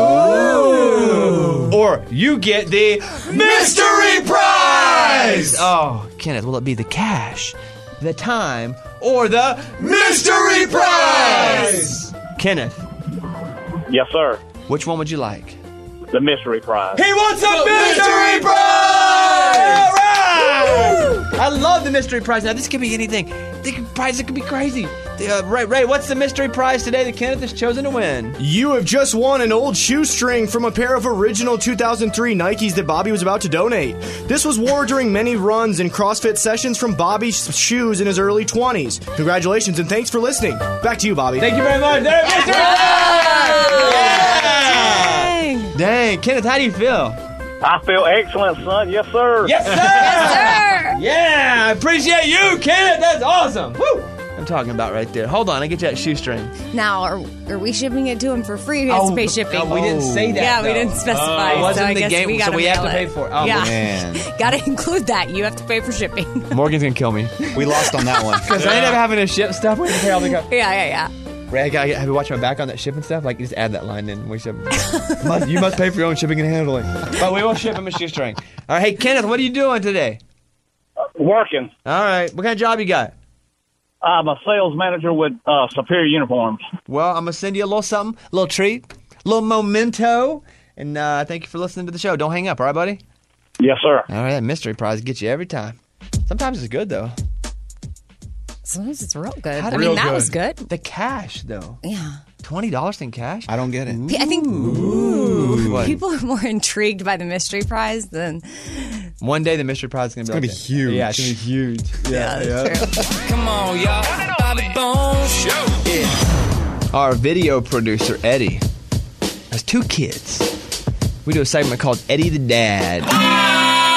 Ooh. Or you get the mystery prize! Oh, Kenneth, will it be the cash, the time, or the mystery prize? Kenneth, Yes, sir. which one would you like? The mystery prize. He wants a mystery prize! All right! I love the mystery prize. Now, this could be anything. The prize, it could be crazy. Uh, Ray, Ray, what's the mystery prize today that Kenneth has chosen to win? You have just won an old shoestring from a pair of original two thousand three Nikes that Bobby was about to donate. This was worn during many runs and CrossFit sessions from Bobby's shoes in his early twenties. Congratulations and thanks for listening. Back to you, Bobby. Thank you very much. There, mystery prize! Yeah! Dang, Kenneth, how do you feel? I feel excellent, son. Yes, sir. Yes, sir! Yes, sir. Yeah, I appreciate you, Kenneth. That's awesome. Woo! I'm talking about right there. Hold on, I get you that shoestring. Now, are, are we shipping it to him for free? He has to pay shipping. No, we didn't say that. Yeah, we though. didn't specify. It wasn't so I the guess game, we so gotta we have to mail pay it. for it. Oh, yeah. man. Gotta include that. You have to pay for shipping. Morgan's gonna kill me. We lost on that one. Because I ended up having to ship stuff. We had to pay all the co- yeah, yeah, yeah. Ray, I have you watched my back on that shipping stuff? Like, just add that line in. We should, must, you must pay for your own shipping and handling. But we will ship them a shoestring. All right, hey, Kenneth, what are you doing today? Uh, working. All right, what kind of job you got? I'm a sales manager with uh, Superior Uniforms. Well, I'm going to send you a little something, a little treat, a little memento, and uh, thank you for listening to the show. Don't hang up, all right, buddy? Yes, sir. All right, that mystery prize gets you every time. Sometimes it's good, though. Sometimes it's real good. How I did- mean, real that good. was good. The cash, though. Yeah. twenty dollars in cash? I don't get it. P- I think Ooh. What? people are more intrigued by the mystery prize than. One day the mystery prize is going to be, It's like gonna be that. huge. Yeah, it's going to be huge. Yeah, that's true. Come on, y'all. Bobby Bones Show. Yeah. Our video producer, Eddie, has two kids. We do a segment called Eddie the Dad.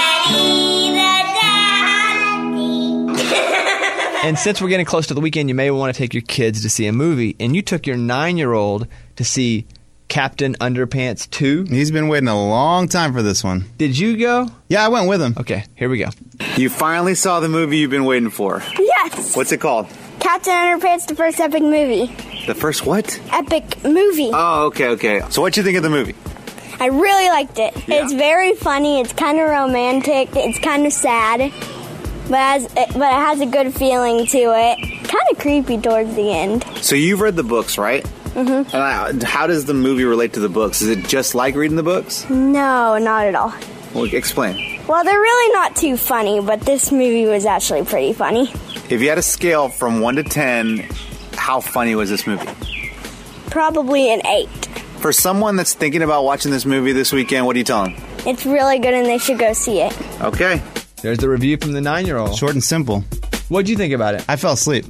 And since we're getting close to the weekend, you may want to take your kids to see a movie. And you took your nine-year-old to see Captain Underpants two. He's been waiting a long time for this one. Did you go? Yeah, I went with him. Okay, here we go. You finally saw the movie you've been waiting for. Yes. What's it called? Captain Underpants, the first epic movie. The first what? Epic movie. Oh, okay, okay. So what'd you think of the movie? I really liked it. It's very funny. It's kind of romantic. It's kind of sad. But it, has, it, but it has a good feeling to it. Kind of creepy towards the end. So you've read the books, right? Mm-hmm. And I, how does the movie relate to the books? Is it just like reading the books? No, not at all. Well, explain. Well, they're really not too funny, but this movie was actually pretty funny. If you had a scale from one to ten, how funny was this movie? Probably an eight. For someone that's thinking about watching this movie this weekend, what do you tell them? It's really good and they should go see it. Okay. There's the review from the nine-year-old. Short and simple. What'd you think about it? I fell asleep.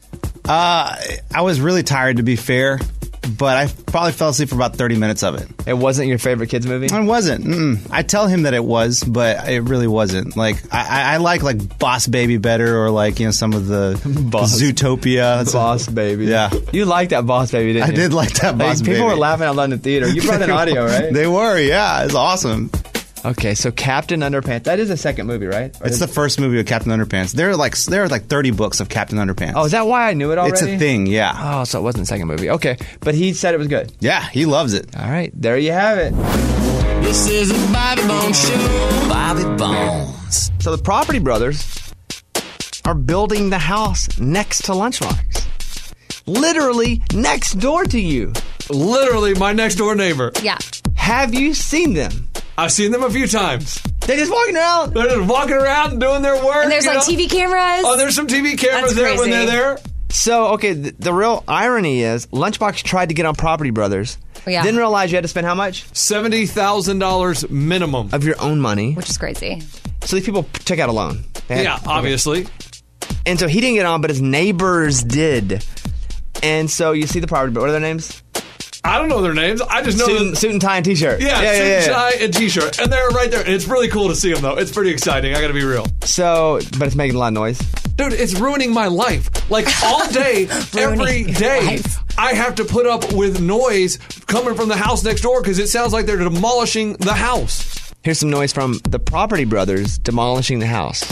Uh, I was really tired, to be fair, but I probably fell asleep for about thirty minutes of it. It wasn't your favorite kids movie? It wasn't. Mm-mm. I tell him that it was, but it really wasn't. Like I, I, I like like Boss Baby better, or like you know some of the Boss. Zootopia. That's Boss Baby. Yeah. You liked that Boss Baby, didn't I you? did like that Boss People Baby. were laughing out loud in the theater. You brought an audio, right? They were, yeah. It's awesome. Okay, so Captain Underpants. That is the second movie, right? Or It's is- the first movie of Captain Underpants. There are like there are like thirty books of Captain Underpants. Oh, is that why I knew it already? It's a thing, yeah. Oh, so it wasn't the second movie. Okay, but he said it was good. Yeah, he loves it. All right, there you have it. This is a Bobby Bones Show. Bobby Bones. So the Property Brothers are building the house next to Lunchbox. Literally next door to you. Literally my next door neighbor. Yeah. Have you seen them? I've seen them a few times. They're just walking around. They're just walking around doing their work. And there's you like know? T V cameras. Oh, there's some T V cameras That's there when crazy. they're there. So, okay, the, the real irony is Lunchbox tried to get on Property Brothers. Yeah. Didn't realize you had to spend how much? seventy thousand dollars minimum. Of your own money. Which is crazy. So these people took out a loan. They had- Yeah, obviously. And so he didn't get on, but his neighbors did. And so you see the property, but what are their names? I don't know their names. I just know Suit, that- and, suit and tie and t-shirt. Yeah, yeah, suit yeah, and yeah. tie and t-shirt. And they're right there. And it's really cool to see them, though. It's pretty exciting. I got to be real. So, but it's making a lot of noise. Dude, it's ruining my life. Like, all day, every Ruining your day, life. I have to put up with noise coming from the house next door because it sounds like they're demolishing the house. Here's some noise from the Property Brothers demolishing the house.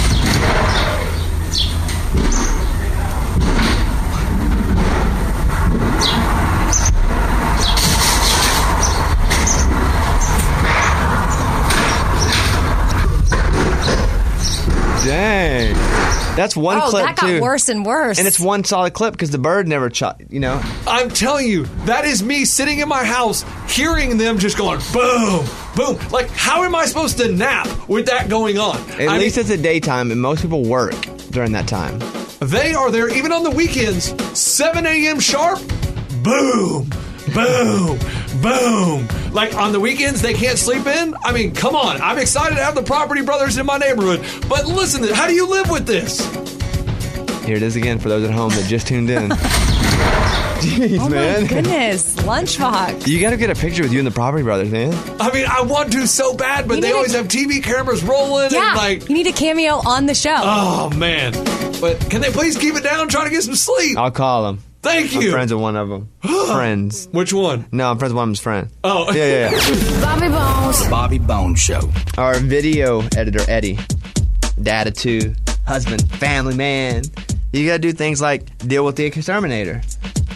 Dang. That's one Oh, clip that got too. worse and worse. And it's one solid clip because the bird never shot, you know. I'm telling you, that is me sitting in my house, hearing them just going boom, boom. Like, how am I supposed to nap with that going on? At I least mean, it's a daytime, and most people work during that time. they are there even on the weekends, seven a.m. sharp, boom, boom, boom. Like, on the weekends, they can't sleep in? I mean, come on. I'm excited to have the Property Brothers in my neighborhood. But listen, how do you live with this? Here it is again for those at home that just tuned in. Jeez, oh man. my goodness, Lunchbox. You got to get a picture with you and the Property Brothers, man. I mean, I want to so bad, but You they need always a- have T V cameras rolling Yeah, and like, you need a cameo on the show. oh man. But can they please keep it down? Trying to get some sleep. I'll call them. Thank I'm you. friends with one of them. Friends. Which one? No, I'm friends with one of them's friend. Oh. Yeah, yeah, yeah. Bobby Bones. Bobby Bones Show. Our video editor, Eddie. Dad of two. Husband. Family man. You got to do things like deal with the exterminator.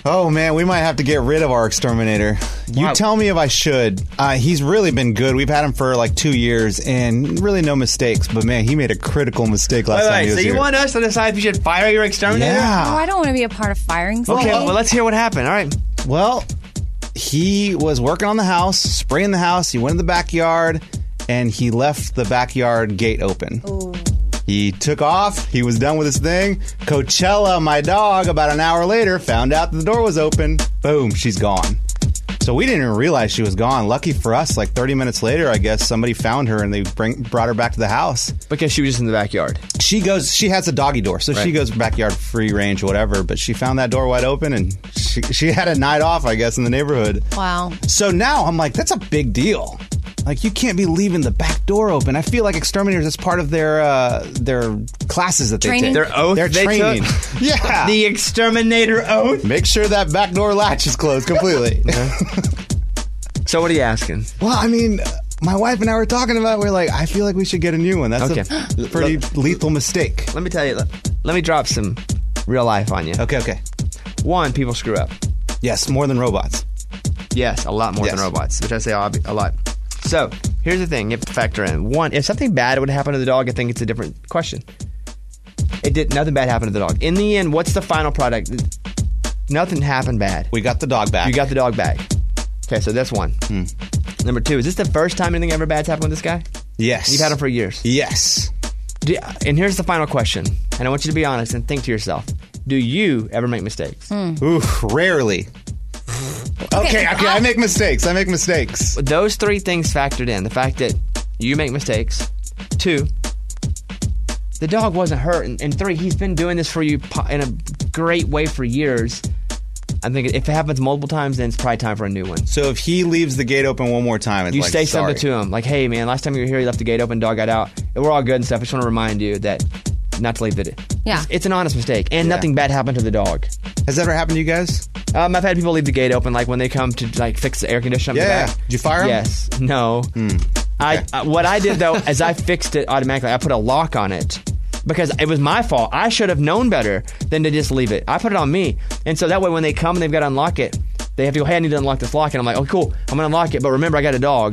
Oh, man, we might have to get rid of our exterminator. You Wow. tell me if I should. Uh, he's really been good. We've had him for like two years and really no mistakes. But, man, he made a critical mistake last Wait, time wait, he was so you here. want us to decide if you should fire your exterminator? Yeah. Oh, I don't want to be a part of firing somebody. Okay, well, let's hear what happened. All right. Well, he was working on the house, spraying the house. He went in the backyard, and he left the backyard gate open. Ooh. He took off. He was done with his thing. Coachella, my dog, about an hour later, found out the door was open. Boom, she's gone. So we didn't even realize she was gone. Lucky for us, like thirty minutes later, I guess, somebody found her and they bring, brought her back to the house. Because she was just in the backyard. She goes, she has a doggy door, so Right. she goes backyard free range, whatever. But she found that door wide open and she, she had a night off, I guess, in the neighborhood. Wow. So now I'm like, that's a big deal. Like, you can't be leaving the back door open. I feel like exterminators is part of their uh, their classes that they Training? take. Their oath Their they training. took? Yeah. The exterminator oath? Make sure that back door latch is closed completely. So what are you asking? Well, I mean, my wife and I were talking about it. We're like, I feel like we should get a new one. That's Okay. a pretty lethal mistake. Let me tell you, let, let me drop some real life on you. Okay, okay. One, people screw up. Yes, more than robots. Yes, a lot more Yes. than robots, which I say a a lot. So, here's the thing you have to factor in. One, if something bad would happen to the dog, I think it's a different question. It did nothing bad happened to the dog. In the end, what's the final product? Nothing happened bad. We got the dog back. You got the dog back. Okay, so that's one. Hmm. Number two, is this the first time anything ever bad's happened with this guy? Yes. You've had him for years. Yes. Do, and here's the final question, and I want you to be honest and think to yourself: do you ever make mistakes? Oof, rarely. Okay, okay, I make mistakes. I make mistakes. Those three things factored in: the fact that you make mistakes. Two, the dog wasn't hurt, and, and three, he's been doing this for you po- in a great way for years. I think if it happens multiple times, then it's probably time for a new one. So if he leaves the gate open one more time, it's You like, say sorry. something to him like, "Hey, man, last time you were here, you left the gate open, dog got out. And we're all good and stuff. I just want to remind you that not to leave the. Yeah. It's, it's an honest mistake, and nothing bad happened to the dog. Has that ever happened to you guys? Um, I've had people leave the gate open, like when they come to like fix the air conditioner. up in the Yeah. back. Did you fire 'em? Yes. No. I uh, what I did though is I fixed it automatically. I put a lock on it. Because it was my fault. I should have known better than to just leave it. I put it on me. And so that way when they come and they've got to unlock it, they have to go, hey, I need to unlock this lock. And I'm like, oh, cool. I'm going to unlock it. But remember, I got a dog.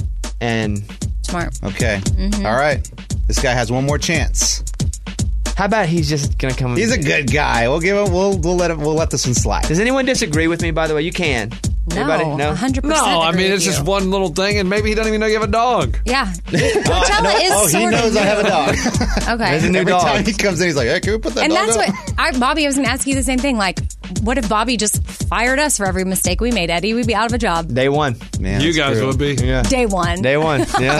And Smart. Okay. Mhm. All right. This guy has one more chance. how about he's just going to come? He's a good guy. We'll give him. We'll we'll let him. We'll let this one slide. Does anyone disagree with me, by the way? You can. No, Anybody? No? one hundred percent No, I agree mean, with it's just you. one little thing, and maybe he doesn't even know you have a dog. Yeah. Coachella is oh, he sort knows of I have a new. dog. Okay. There's a new Every dog. time he comes in, he's like, "Hey, can we put that And dog that's up?" what I, Bobby. I was going to ask you the same thing. Like, what if Bobby just fired us for every mistake we made? Eddie, we'd be out of a job. Day one. Man, You that's guys true. would be. Yeah. Day one. Day one. Yeah.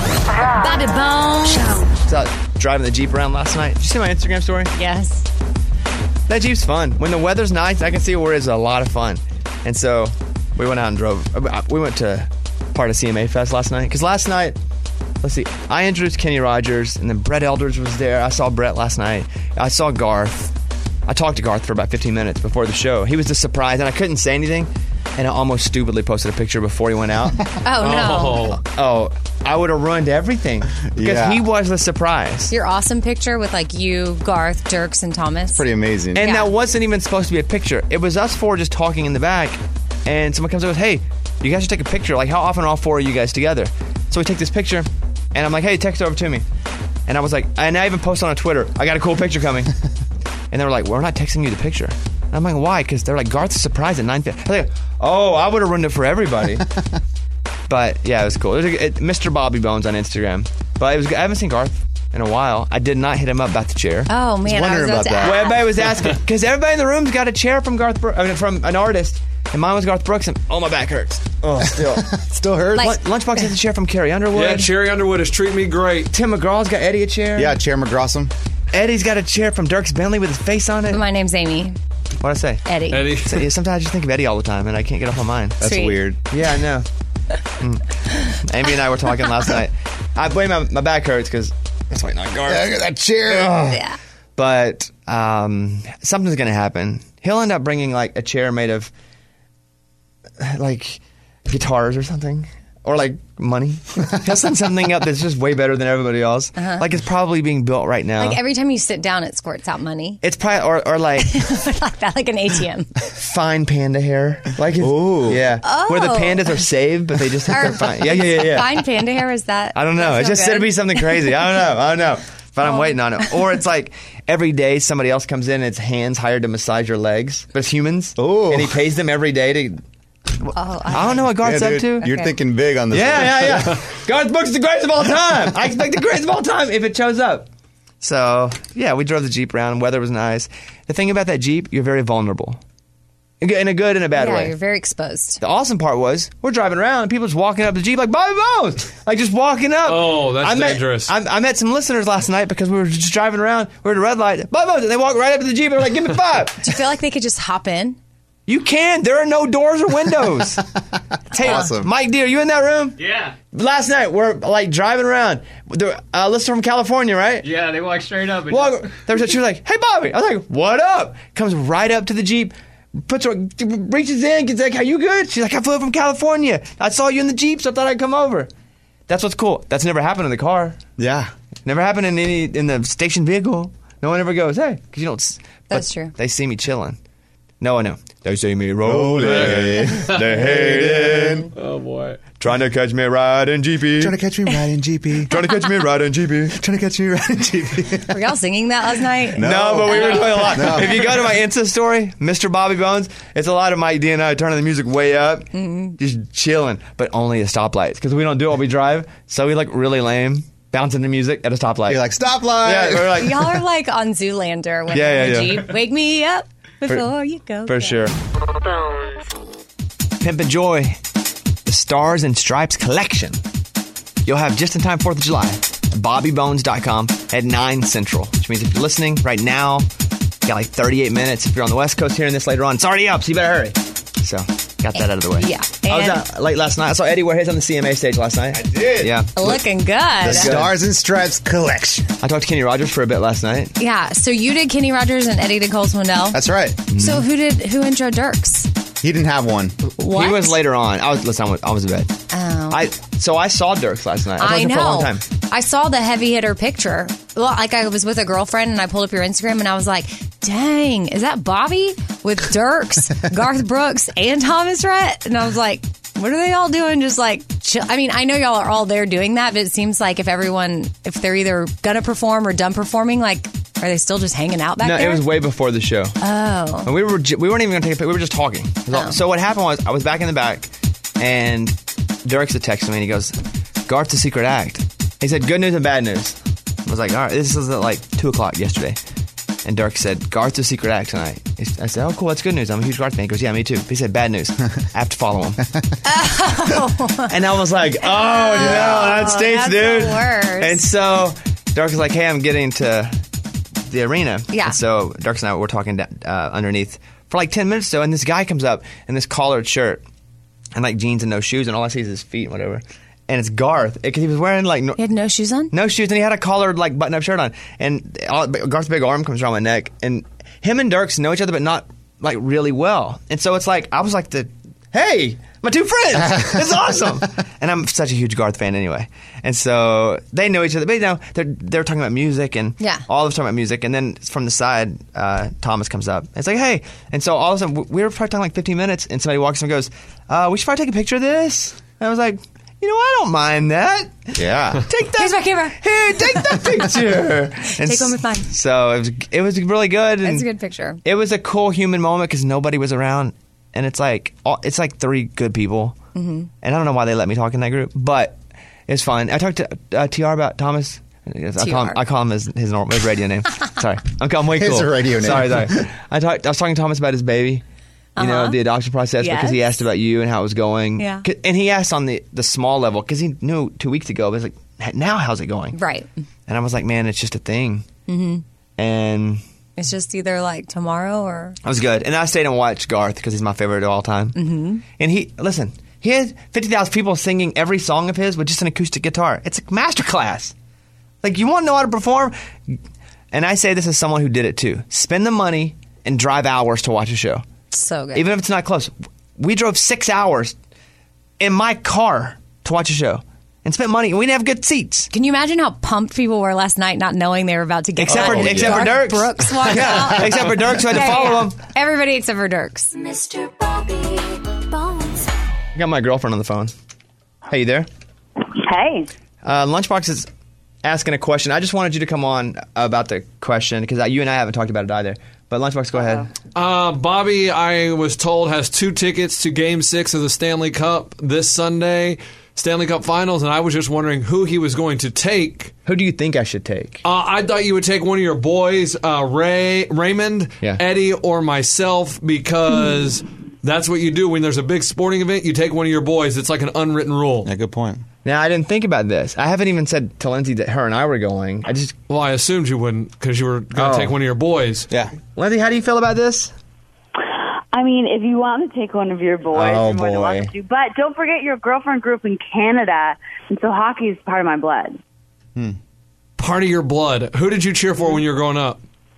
Bobby Bones. I was out driving the Jeep around last night. Did you see my Instagram story? Yes. That Jeep's fun. When the weather's nice, I can see where it's a lot of fun. And so we went out and drove. We went to part of C M A Fest last night. Because last night, let's see, I introduced Kenny Rogers, and then Brett Eldridge was there. I saw Brett last night. I saw Garth. I talked to Garth for about fifteen minutes before the show. He was a surprise, and I couldn't say anything. And I almost stupidly posted a picture before he went out. Oh, no. Oh, I would have ruined everything. Because Yeah. he was the surprise. Your awesome picture with like you, Garth, Dirks, and Thomas. Pretty amazing. And Yeah. that wasn't even supposed to be a picture. It was us four just talking in the back. And someone comes up with, hey, you guys should take a picture. Like, how often are all four of you guys together? So we take this picture, and I'm like, hey, text it over to me. And I was like, and I even posted on Twitter, I got a cool picture coming. And they were like, we're not texting you the picture. And I'm like, why? Because they're like, Garth's surprised at nine fifty. I was like, oh, I would have ruined it for everybody. But yeah, it was cool. It was a, it, Mister Bobby Bones on Instagram. But it was. I haven't seen Garth in a while. I did not hit him up about the chair. Oh, man. I was wondering about about to that. ask. Well, everybody was asking because everybody in the room's got a chair from Garth, Bro- I mean, from an artist, and mine was Garth Brooks, and oh, my back hurts. Oh, still. Still hurts. Like- Lun- Lunchbox has a chair from Carrie Underwood. Yeah, Cherry Underwood is treating me great. Tim McGraw's got Eddie a chair. yeah, Chair McGrossum. Eddie's got a chair from Dirks Bentley with his face on it. My name's Amy. What'd I say? Eddie. Eddie. So, yeah, sometimes I just think of Eddie all the time, and I can't get off my mind. That's Sweet. weird. Yeah, I know. Mm. Amy and I were talking last night. I blame my, my back hurts because it's waiting on Garth. Yeah, look at that chair. Yeah. But um, something's going to happen. He'll end up bringing like a chair made of like guitars or something. or like money. He'll send something up that's just way better than everybody else. Uh-huh. Like it's probably being built right now. Like every time you sit down, it squirts out money. It's probably or, or like like that, like an A T M. fine panda hair. Like it's, Ooh. yeah, Oh. where the pandas are saved, but they just have their fine. Yeah, yeah, yeah, yeah. Fine panda hair, is that? I don't know. It's that's no just going to good? be something crazy. I don't know. I don't know. But I'm Oh. waiting on it. Or it's like every day somebody else comes in and it's hands hired to massage your legs. But it's humans. Ooh. And he pays them every day to. Oh, I don't know what Garth's Yeah, up dude, to. You're Okay. thinking big on this. Yeah, one. yeah, yeah. Garth Brooks is the greatest of all time. I expect the greatest of all time if it shows up. So, yeah, we drove the Jeep around. Weather was nice. The thing about that Jeep, you're very vulnerable. In a- in a good and a bad yeah, way. you're very exposed. The awesome part was we're driving around and people just walking up the Jeep like Bobby Bones, like just walking up. Oh, that's I met, dangerous. I, I met some listeners last night because we were just driving around. We were at a red light, Bobby Bones, and they walk right up to the Jeep and they're like, "Give me five." Do you feel like they could just hop in? You can. There are no doors or windows. Hey, Awesome. Mike D, are you in that room? Yeah. Last night we're like driving around. The uh, listener from California, right? Yeah, they walk straight up. And Walk, there was a, she was like, "Hey, Bobby." I was like, "What up?" Comes right up to the Jeep, puts her, reaches in, gets like, "Are you good?" She's like, "I flew from California. I saw you in the Jeep, so I thought I'd come over." That's what's cool. That's never happened in the car. Yeah. Never happened in any in the station vehicle. No one ever goes, "Hey," because you don't. s- That's but true. They see me chilling. No one know. They see me rolling. Rolling. They're hating. Oh boy. Trying to catch me riding G P. Trying to catch me riding G P. Trying to catch me riding G P. Trying to catch me riding G P. Were y'all singing that last night? No, but we were doing a lot. No. If you go to my Insta story, Mister Bobby Bones, it's a lot of Mike D and I turning the music way up, Mm-hmm. just chilling, but only at stoplights because we don't do it while we drive. So we look really lame, bouncing the music at a stoplight. You're like, stoplight. Yeah, we're like, Y'all are like on Zoolander when Yeah, you're in yeah, the yeah. Jeep. Wake me up before you go. for sure. Pimp and Joy, the Stars and Stripes collection. You'll have just in time fourth of July at bobby bones dot com at nine Central, which means if you're listening right now, you got like thirty-eight minutes. If you're on the West Coast hearing this later on, it's already up, so you better hurry. So, got that out of the way. Yeah. I was And- out late last night. I saw Eddie wear his on the C M A stage last night. I did. Yeah. Looking good. The Stars and Stripes collection. I talked to Kenny Rogers for a bit last night. Yeah. So you did Kenny Rogers and Eddie did Cole Swindell. That's right. So who did who intro Dirks? He didn't have one. What? He was later on. I was listen. I was, I was in bed. Oh. I so I saw Dirks last night. I, talked I to him for a long know. time. I saw the heavy hitter picture. Well, like I was with a girlfriend and I pulled up your Instagram and I was like, dang, is that Bobby with Dirks, Garth Brooks, and Thomas Rhett? And I was like, what are they all doing? Just like, chill. I mean, I know y'all are all there doing that, but it seems like if everyone, if they're either going to perform or done performing, like, are they still just hanging out back No, there? it was way before the show. Oh. And we were ju- we weren't even gonna take a picture. We were just talking. Oh. So what happened was I was back in the back, and Derek's texted me and he goes, "Garth's a secret act." He said, "Good news and bad news." I was like, "All right." This was at like two o'clock yesterday, and Derek said, "Garth's a secret act tonight." I said, "Oh, cool. That's good news. I'm a huge Garth fan." He goes, "Yeah, me too." He said, "Bad news. I have to follow him." Oh. And I was like, "Oh, no, that stinks, that's dude." the worst. And so Derek was like, "Hey, I'm getting to the arena." Yeah. And so Dirk and I were talking uh, underneath for like ten minutes though, and this guy comes up in this collared shirt and like jeans and no shoes, and all I see is his feet and whatever. And it's Garth because he was wearing like no, He had no shoes on? no shoes, and he had a collared like button up shirt on, and all, Garth's big arm comes around my neck, and him and Dirks know each other, but not like really well. And so it's like I was like the hey. My two friends. It's awesome. And I'm such a huge Garth fan anyway. And so they know each other. But you know, they're, they're talking about music and Yeah. all of us talking about music. And then from the side, uh, Thomas comes up. It's like, hey. And so all of a sudden, we were probably talking like fifteen minutes, and somebody walks in and goes, uh, we should probably take a picture of this. And I was like, you know, I don't mind that. Yeah. Take that. Here's my camera. Here, take that picture. And Take one with mine. So it was, it was really good. And That's a good picture. it was a cool human moment because nobody was around. And it's like all, it's like three good people, Mhm. and I don't know why they let me talk in that group, but it's fun. I talked to uh, T R about Thomas. I call him, T R. I call him his his, normal, his radio name. Sorry, I'm, I'm way His cool. radio name. Sorry, sorry. I talked. I was talking to Thomas about his baby. You know, Uh-huh. the adoption process because he Yes. asked about you and how it was going. Yeah. 'Cause- and he asked on the the small level because he knew two weeks ago. But it's like, now how's it going? Right. And I was like, man, it's just a thing. hmm And It's just either like tomorrow or. it was good. And I stayed and watched Garth because he's my favorite of all time. Mm-hmm. And he, listen, he had fifty thousand people singing every song of his with just an acoustic guitar. It's a masterclass. Like, you want to know how to perform? And I say this as someone who did it too. Spend the money and drive hours to watch a show. So good. Even if it's not close. We drove six hours in my car to watch a show and spent money. We didn't have good seats. Can you imagine how pumped people were last night, not knowing they were about to get Except for oh, except for Garth Dirks. Brooks walked yeah, out. except for Dirks, who had to Yeah, follow yeah. him. Everybody except for Dirks. Mister Bobby Bones. I got my girlfriend on the phone. Hey, you there? Hey. Uh, Lunchbox is asking a question. I just wanted you to come on about the question because you and I haven't talked about it either. But Lunchbox, go ahead. Uh, Bobby, I was told, has two tickets to Game Six of the Stanley Cup this Sunday, Stanley Cup Finals, and I was just wondering who he was going to take. Who do you think I should take? Uh, I thought you would take one of your boys, uh, Ray, Raymond, Yeah. Eddie, or myself, because that's what you do when there's a big sporting event. You take one of your boys. It's like an unwritten rule. Yeah, good point. Now, I didn't think about this. I haven't even said to Lindsay that her and I were going. I just Well, I assumed you wouldn't because you were going to Oh. take one of your boys. Yeah. Lindsay, how do you feel about this? I mean, if you want to take one of your boys, Oh, you're more than boy. welcome to. But don't forget your girlfriend grew up in Canada, and so hockey is part of my blood. Part of your blood. Who did you cheer for when you were growing up?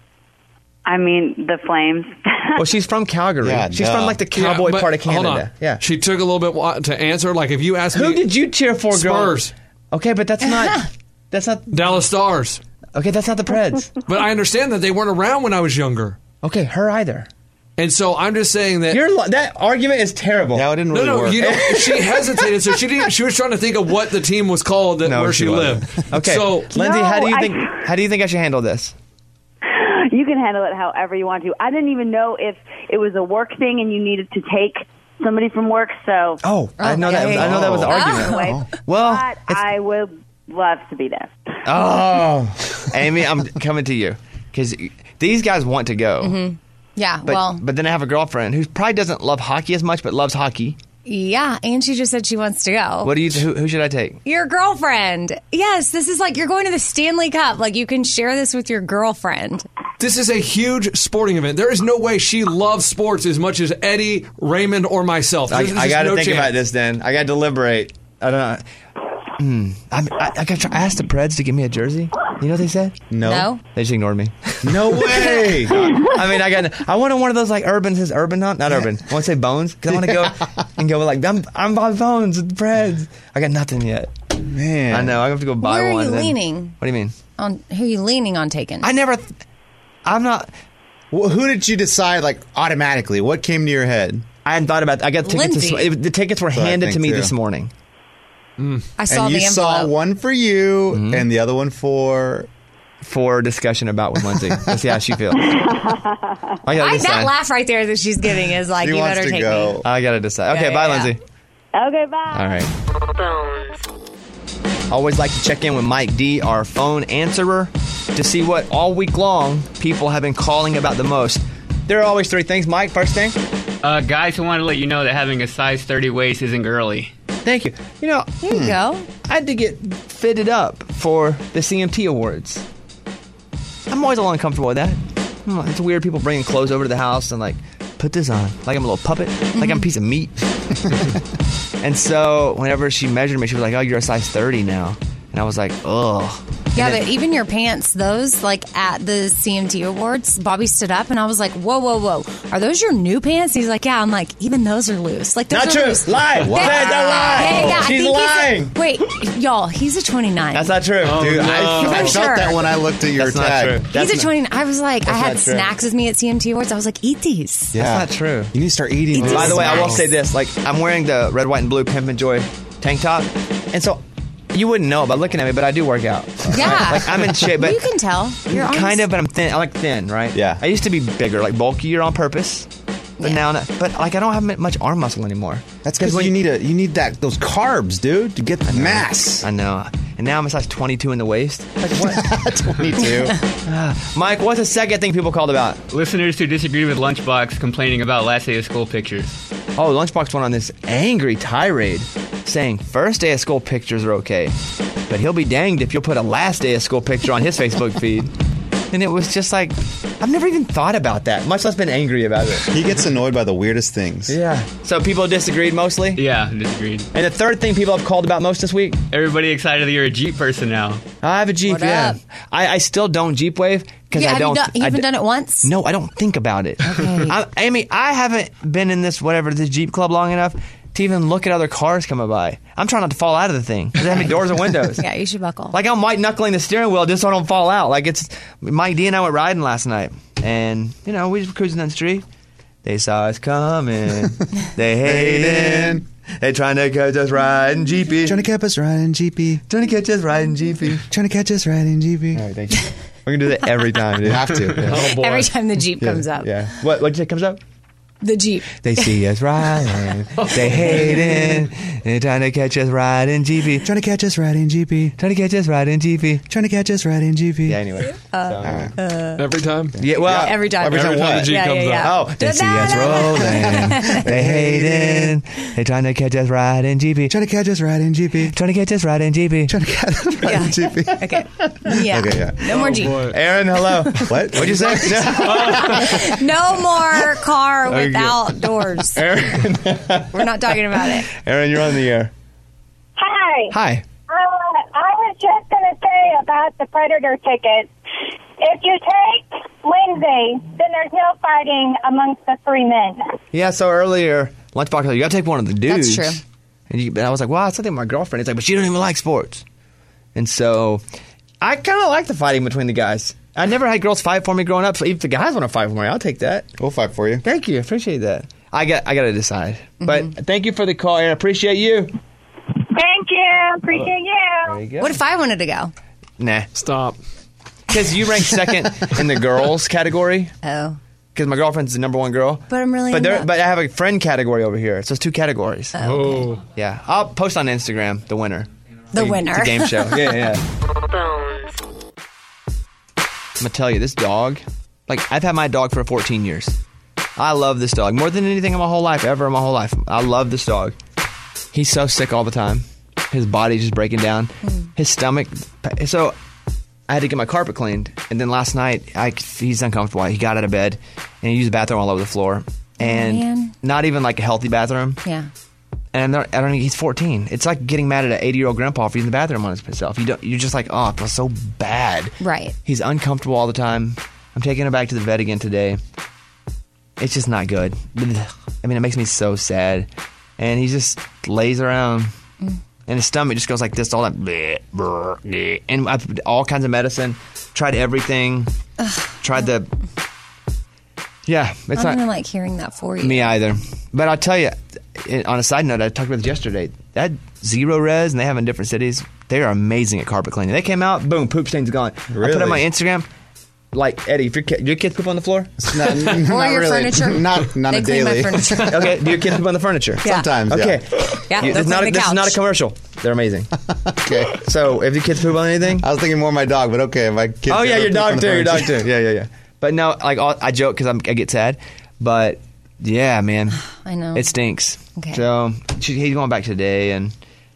I mean, the Flames. Well, she's from Calgary. Yeah, she's duh. from like the cowboy Yeah, but part of hold Canada. on. Yeah. She took a little bit wa- to answer. Like if you asked Who me, did you cheer for, girl? Spurs, Okay, but that's not. That's not. Dallas Stars. Okay, that's not the Preds. But I understand that they weren't around when I was younger, Okay, her either. and so I'm just saying that. Your li- that argument is terrible. Yeah, it didn't no, really no, work. you know, she hesitated, so she didn't. She was trying to think of what the team was called that No, where she she, wasn't. lived. Okay, so Lindsay, No, how do you I- think? How do you think I should handle this? You can handle it however you want to. I didn't even know if it was a work thing and you needed to take somebody from work, so. Oh, I know that. I know that was the Oh. argument. Well, But I would love to be there. oh, Amy, I'm coming to you because these guys want to go. Mm-hmm. Yeah, But, well, but then I have a girlfriend who probably doesn't love hockey as much, but loves hockey. yeah, and she just said she wants to go. What do you? Who, who should I take? Your girlfriend. Yes, this is like you're going to the Stanley Cup. Like you can share this with your girlfriend. this is a huge sporting event. There is no way she loves sports as much as Eddie, Raymond, or myself. I, There's I just got to no think chance. about this. Then I got to deliberate. I don't know. Hmm. I, I, I got to ask the Preds to give me a jersey. You know what they said? No. No? They just ignored me. No way. I mean, I got. I wanted one of those like urban. Says urban, not not urban. I want to say Bones because I want to go and go like I'm. I'm Bob Bones with the Preds. I got nothing yet. Man, I know. I have to go buy Where are one. you and then- leaning? What do you mean? On who are you leaning on taking? I never. th- I'm not. Well, who did you decide like automatically? What came to your head? I hadn't thought about. I got tickets. This, Lindsay. it- the tickets were That's what I handed to think, me too. this morning. I saw and you the saw envelope. one for you and the other one for For discussion about with Lindsay. Let's see how she feels. I gotta I, that decide. laugh right there that she's giving is like, She you wants better to take go. me. I gotta decide. Okay, Yeah, bye, yeah, Lindsay. Okay, bye. All right. Bones. Always like to check in with Mike D, our phone answerer, to see what all week long people have been calling about the most. There are always three things. Mike, first thing. Uh, guys, I want to let you know that having a size thirty waist isn't girly. Thank you. You know, There you go. I had to get fitted up for the C M T Awards. I'm always a little uncomfortable with that. Hmm, It's weird people bringing clothes over to the house and like, put this on. Like I'm a little puppet. Like I'm a piece of meat. And so whenever she measured me, she was like, oh, you're a size thirty now. And I was like, ugh. Yeah, And then- but even your pants, those like at the C M T Awards, Bobby stood up and I was like, whoa, whoa, whoa. Are those your new pants? He's like, yeah. I'm like, even those are loose. Like, those Not are true. loose. Lie. They- Wow. That's a lie. Hey, yeah, I She's think he's a- lying. wait, y'all, he's a twenty-nine. That's not true. Dude, I, no. I For felt sure. that when I looked at your That's not tag. true. He's That's a not- twenty-nine. I was like, I That's had not true. snacks with me at C M T Awards. I was like, eat these. Yeah. That's not true. You need to start eating. Eat these. By the way, I will Nice. say this: like, I'm wearing the red, white, and blue Pimp and Joy tank top, and so you wouldn't know by looking at me, but I do work out. Yeah. Like I'm in shape, but you can tell. Your arms- kind of, but I'm thin. I like thin, right? Yeah. I used to be bigger, like bulkier on purpose, but Yeah. now, not, but like I don't have much arm muscle anymore. That's because you need a you need that those carbs, dude, to get the mass. I know. And now I'm a size twenty-two in the waist. Like what? twenty-two. Mike, what's the second thing people called about? Listeners who disagree with Lunchbox complaining about last day of school pictures. Oh, Lunchbox went on this angry tirade saying first day of school pictures are okay, but he'll be danged if you'll put a last day of school picture on his Facebook feed. And it was just like, I've never even thought about that, much less been angry about it. He gets annoyed by the weirdest things. Yeah. So people disagreed mostly? Yeah, disagreed. And the third thing people have called about most this week? Everybody excited that you're a Jeep person now. I have a Jeep, What yeah. up? I, I still don't Jeep wave because Yeah, I have you don't. done- you I haven't d- done it once? No, I don't think about it. Okay. I, Amy, I haven't been in this, whatever, this Jeep club long enough to even look at other cars coming by. I'm trying not to fall out of the thing. Does it have any doors or windows? Yeah, you should buckle. Like I'm white knuckling the steering wheel just so I don't fall out. Like it's Mike D and I went riding last night, and you know we just cruising down the street. They saw us coming. They hating. They trying to catch us riding G P. Trying to catch us riding G P. Trying to catch us riding G P. Trying to catch us riding G P. All right, thank you. We're gonna do that every time. Dude. You have to. Yeah. Oh, boy. Every time the Jeep Yeah, comes up. Yeah. What? What did you say comes up? The Jeep. They see us riding. They hating. They trying to catch us riding G P. Trying to catch us riding G P. Trying to catch us riding G P. Trying to catch us riding G P. Yeah. Anyway. Uh, uh, Every time? Yeah. Well. Yeah, every time. Every time, Every time what? the Jeep Yeah, comes yeah, yeah. up. Oh, they see us rolling. They hating. They trying to catch us riding G P. Trying to catch us riding G P. Trying to catch us riding G P. Trying to catch us riding G P. Okay. Yeah. Okay, yeah. No more Jeep. Boy. Aaron, hello. What? What'd you say? No more car Okay. without doors. Aaron. We're not talking about it. Aaron, you're on the air. Hi. Hi. Uh, I was just going to say about the Predator tickets. If you take Lindsay, then there's no fighting amongst the three men. Yeah. So earlier, Lunchbox, you got to take one of the dudes. That's true. And, you, and I was like, wow, it's something my girlfriend. It's like, but she don't even like sports. And so I kind of like the fighting between the guys. I never had girls fight for me growing up. So if the guys want to fight for me, I'll take that. We'll fight for you. Thank you. Appreciate that. I got I got to decide. Mm-hmm. But thank you for the call, Aaron. Appreciate you. Thank you. Appreciate you. There you go. What if I wanted to go? Nah. Stop. Because you rank second in the girls category. Oh. Because my girlfriend's the number one girl. But I'm really But into there, that. but I have a friend category over here. So it's two categories. Oh, okay. Yeah. I'll post on Instagram the winner. The It's a- winner. It's a game show. Yeah, yeah. I'm going to tell you, this dog, like, I've had my dog for fourteen years. I love this dog more than anything in my whole life, ever in my whole life. I love this dog. He's so sick all the time. His body's just breaking down. Mm. His stomach. So I had to get my carpet cleaned. And then last night, I, he's uncomfortable. He got out of bed and he used the bathroom all over the floor. And man. not even like a healthy bathroom. Yeah. And I don't. He's fourteen. It's like getting mad at an eighty-year-old grandpa for using the bathroom on himself. You don't. You're just like, oh, it feels so bad. Right. He's uncomfortable all the time. I'm taking him back to the vet again today. It's just not good. I mean, it makes me so sad. And he just lays around, Mm. and his stomach just goes like this all that. Bleh, brr, bleh. And I put all kinds of medicine. Tried everything. Tried the. Yeah, it's I not. don't even like hearing that for you. Me either. But I'll tell you, it- on a side note, I talked about this yesterday. That Zero Res, and they have in different cities, they are amazing at carpet cleaning. They came out, boom, poop stain's gone. I put it on my Instagram. Like, Eddie, if your, ki- your kids poop on the floor? Not, Or not your really. furniture. Not, not They a clean my daily. furniture. Okay, do your kids poop on the furniture? Yeah. Sometimes, Okay. Yeah, You- they'll this, is not clean a, the this is not a couch. commercial. They're amazing. Okay. So, if your kids poop on anything? I was thinking more my dog, but okay. My kids Oh, yeah, ever your poop on dog the too. Your dog furniture. too. Yeah, yeah, yeah. But no, like, all, I joke because I get sad. But, yeah, man. I know. It stinks. Okay. So, she, he's going back today, and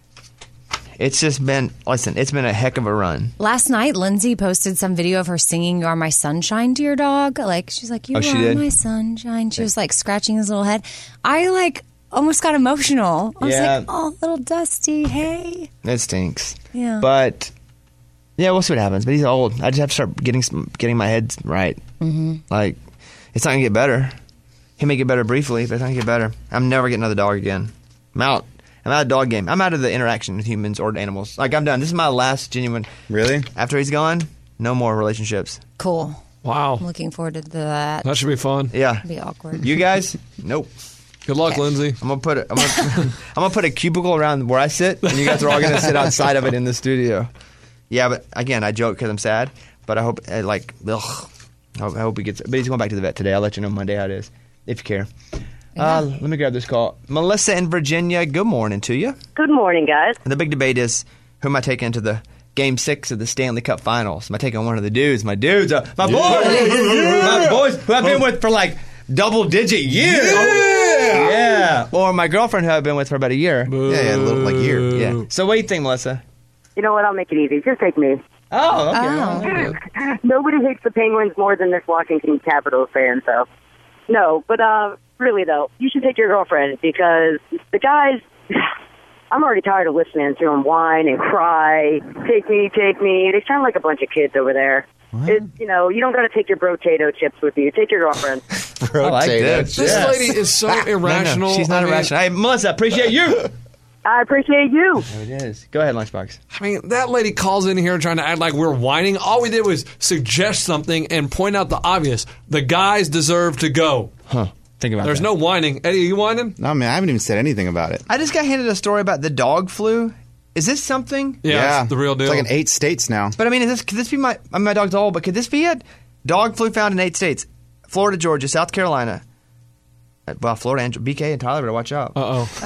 it's just been, listen, it's been a heck of a run. Last night, Lindsay posted some video of her singing "You Are My Sunshine" to your dog. Like she's like, "You Oh, are she did? my sunshine." She was like scratching his little head. I like almost got emotional. I was Yeah. like, "Oh, little Dusty, hey." It stinks. Yeah. But yeah, we'll see what happens. But he's old. I just have to start getting some, getting my head right. Mm-hmm. Like, it's not gonna get better. He may get better briefly, but it's not gonna get better. I'm never getting another dog again. I'm out. I'm out of dog game. I'm out of the interaction with humans or animals. Like, I'm done. This is my last genuine. Really? After he's gone, no more relationships. Cool. Wow. I'm looking forward to that. That should be fun. Yeah. Be awkward. You guys? Nope. Good luck, Okay. Lindsay. I'm gonna put a, I'm gonna, I'm gonna put a cubicle around where I sit, and you guys are all gonna sit outside of it in the studio. Yeah, but again, I joke because I'm sad. But I hope, uh, like, ugh, I hope, I hope he gets. But he's going back to the vet today. I'll let you know Monday how it is, if you care. Uh, let me grab this call. Melissa in Virginia. Good morning to you. Good morning, guys. The big debate is who am I taking to the Game Six of the Stanley Cup Finals? Am I taking one of the dudes? My dudes, uh, my boys, my boys who I've been with for like double digit years. Yeah. yeah, or my girlfriend who I've been with for about a year. Yeah, yeah, a little like year. Yeah. So what do you think, Melissa? You know what? I'll make it easy. Just take me. Oh, okay. Oh. Well, Nobody hates the Penguins more than this Washington Capitals fan, so. No, but uh, really, though, you should take your girlfriend because the guys, I'm already tired of listening to them whine and cry. Take me, take me. They sound like a bunch of kids over there. It, you know, you don't got to take your potato chips with you. Take your girlfriend. rotate I like this. This Yes. lady is so No, no, irrational. she's not I mean, irrational. Hey, Melissa, appreciate you. I appreciate you. There it is. Go ahead, Lunchbox. I mean, that lady calls in here trying to act like we're whining. All we did was suggest something and point out the obvious. The guys deserve to go. Huh. Think about There's that. no whining. Eddie, are you whining? No, man, I haven't even said anything about it. I just got handed a story about the dog flu. Is this something? Yeah, it's the real deal. It's like in eight states now. But I mean, is this, could this be my I mean, my dog's old? But could this be it? Dog flu found in eight states: Florida, Georgia, South Carolina. Uh, Well, Florida and B K and Tyler better watch out. Uh oh.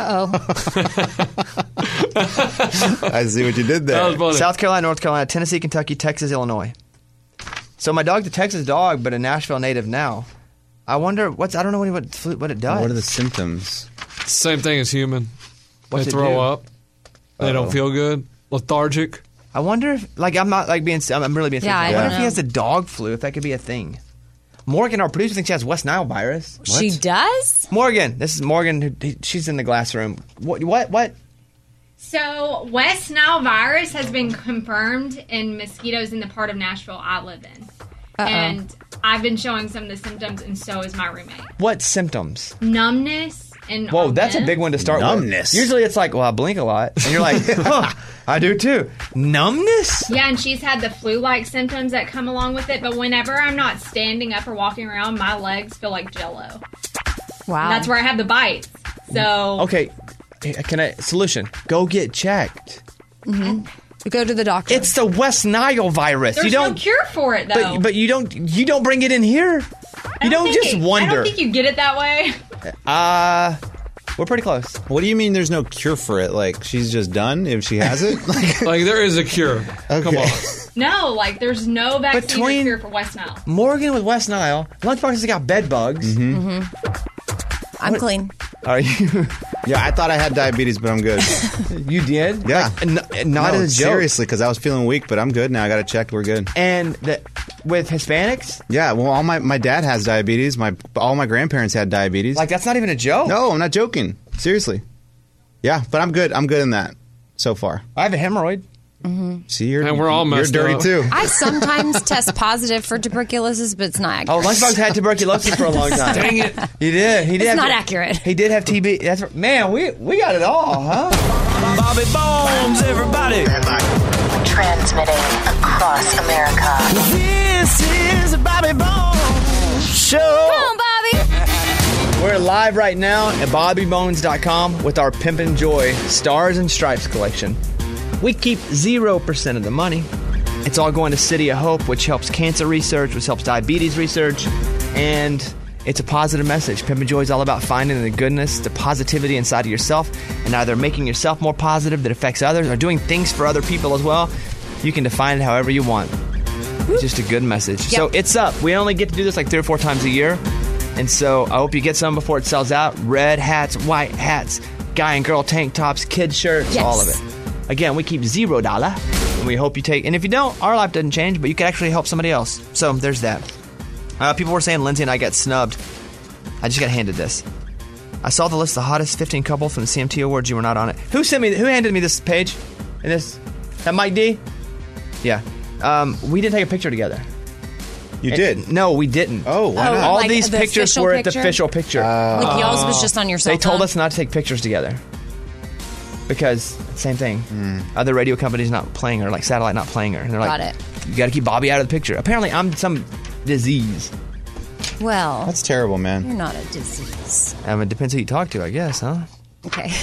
Uh oh. I see what you did there. That was funny. South Carolina, North Carolina, Tennessee, Kentucky, Texas, Illinois. So my dog's a Texas dog, but a Nashville native now. I wonder what's I don't know what what, flu- what it does. What are the symptoms? Same thing as human. What's they it throw do? up. They Uh-oh. don't feel good. Lethargic. I wonder if like I'm not like being I'm I'm really being Yeah, serious. I I wonder don't if he know. has the dog flu. If that could be a thing. Morgan, our producer, thinks she has West Nile virus. She does? Morgan, this is Morgan. Who, he- she's in the glass room. What? What? What? So, West Nile virus has been confirmed in mosquitoes in the part of Nashville I live in. Uh-oh. And I've been showing some of the symptoms, and so is my roommate. What symptoms? Numbness and Whoa, that's a big one to start Numbness. with. Usually it's like, well, I blink a lot. And you're like, huh, I do too. Numbness? Yeah, and she's had the flu-like symptoms that come along with it, but whenever I'm not standing up or walking around, my legs feel like Jell-O. Wow. That's where I have the bites. So, Okay, hey, can I, solution, go get checked. Mm-hmm. Go to the doctor. It's the West Nile virus. there's you don't, no cure for it, though. but, but you don't, you don't bring it in here. I You don't, think just it- I wonder. don't think you get it that way. Uh, we're pretty close. What do you mean there's no cure for it? Like, she's just done if she has it? Like, Like, there is a cure. Come on. No, like, there's no vaccine Between- or cure for West Nile. Morgan with West Nile. Lunchbox has got bed bugs. I'm clean. Are you? yeah, I thought I had diabetes, but I'm good. You did? Yeah. Like, n- not No, as a joke. seriously, because I was feeling weak, but I'm good now. I got it checked. We're good. And the, with Hispanics, Yeah, well, all my, my dad has diabetes. My all my grandparents had diabetes. like that's not even a joke. no, I'm not joking. Seriously. Yeah, but I'm good. I'm good in that so far. I have a hemorrhoid. See, you're And we're all you're messed dirty up. too. I sometimes test positive for tuberculosis, but it's not Oh, accurate. Lunchbox had tuberculosis for a long time. Dang it. He did. He did. It's have not to- accurate. He did have T B. That's right. Man, we we got it all, huh? Bobby Bones, everybody. Transmitting across America. This is the Bobby Bones Show. Come on, Bobby. We're live right now at bobby bones dot com with our Pimpin' Joy Stars and Stripes collection. We keep zero percent of the money. It's all going to City of Hope, which helps cancer research, which helps diabetes research, and it's a positive message. Pimpin' Joy is all about finding the goodness, the positivity inside of yourself, and either making yourself more positive that affects others or doing things for other people as well. You can define it however you want. It's just a good message. So it's up. We only get to do this like three or four times a year. And so I hope you get some before it sells out. Red hats, white hats, guy and girl tank tops, kid shirts, Yes. all of it. Again, we keep zero dollar. And we hope you take, and if you don't, our life doesn't change, but you can actually help somebody else. So there's that. Uh, people were saying Lindsay and I got snubbed. I just got handed this. I saw the list of the hottest fifteen couples from the C M T Awards. You were not on it. Who sent me, who handed me this page? And this, that Mike D? Yeah. Um, we didn't take a picture together. You And- did? No, we didn't. Oh, why Oh, not? All like these the pictures official were at picture? the official picture. Like yours was just on your cell They told phone? us not to take pictures together because same thing. Other radio companies not playing her, like satellite not playing her, and they're like, Got it. "You got to keep Bobby out of the picture." Apparently, I'm some disease. Well, That's terrible, man. you're not a disease. I mean, it depends who you talk to, I guess, huh? Okay.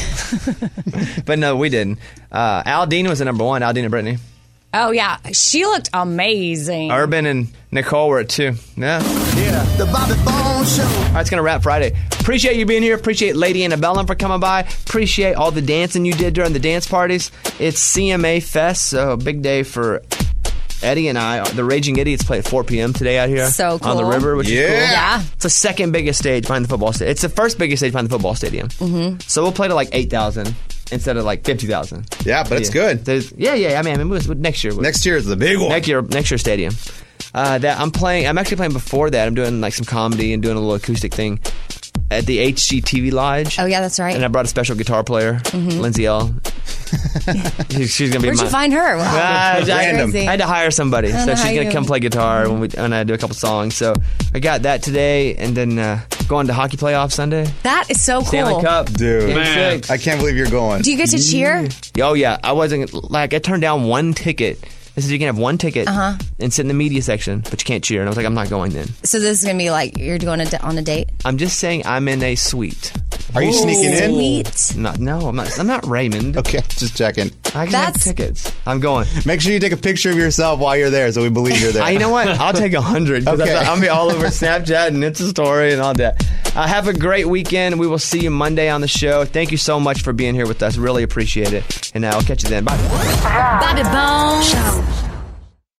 But no, we didn't. Uh, Aldina was the number one. Aldina Brittany. Oh, yeah. She looked amazing. Urban and Nicole were at two. Yeah. Yeah, the Bobby Bones Show. All right, it's going to wrap Friday. Appreciate you being here. Appreciate Lady Annabella for coming by. Appreciate all the dancing you did during the dance parties. It's C M A Fest, so a big day for Eddie and I. The Raging Idiots play at four p.m. today out here. So On the cool. river, which is Yeah. cool. Yeah. It's the second biggest stage behind the football stadium. It's the first biggest stage behind the football stadium. Mm-hmm. So we'll play to like eight thousand instead of like fifty thousand. Yeah, but it's good. There's, yeah, yeah. I mean, I mean, we'll- next year. we'll- Next year is the big one. Next year, next year stadium. Uh, that I'm playing. I'm actually playing before that. I'm doing like some comedy and doing a little acoustic thing at the H G T V Lodge. Oh, yeah, that's right. And I brought a special guitar player, Mhm. Lindsay L. She- she's gonna be. Where'd my, you find her? Wow. Ah, I, Random. I had to hire somebody, I don't so know she's how gonna you- come play guitar when we when I do a couple songs. So I got that today, and then uh, going to hockey playoff Sunday. That is so cool. Stanley Cup, Dude, Game man, six. I can't believe you're going. Do you get to cheer? Oh yeah, I wasn't like I turned down one ticket. They said you can have one ticket Uh-huh. and sit in the media section, but you can't cheer. And I was like, I'm not going then. So this is gonna be like you're going a, on a date. I'm just saying I'm in a suite. Are you sneaking in? Sweet. Not, no, I'm not. I'm not Raymond. Okay, just checking. I can That's- have tickets. I'm going. Make sure you take a picture of yourself while you're there, so we believe you're there. Uh, you know what? I'll take a hundred. Okay. I'll be all over Snapchat and Insta story and all that. Uh, have a great weekend. We will see you Monday on the show. Thank you so much for being here with us. Really appreciate it. And uh, I'll catch you then. Bye. Bobby Bones.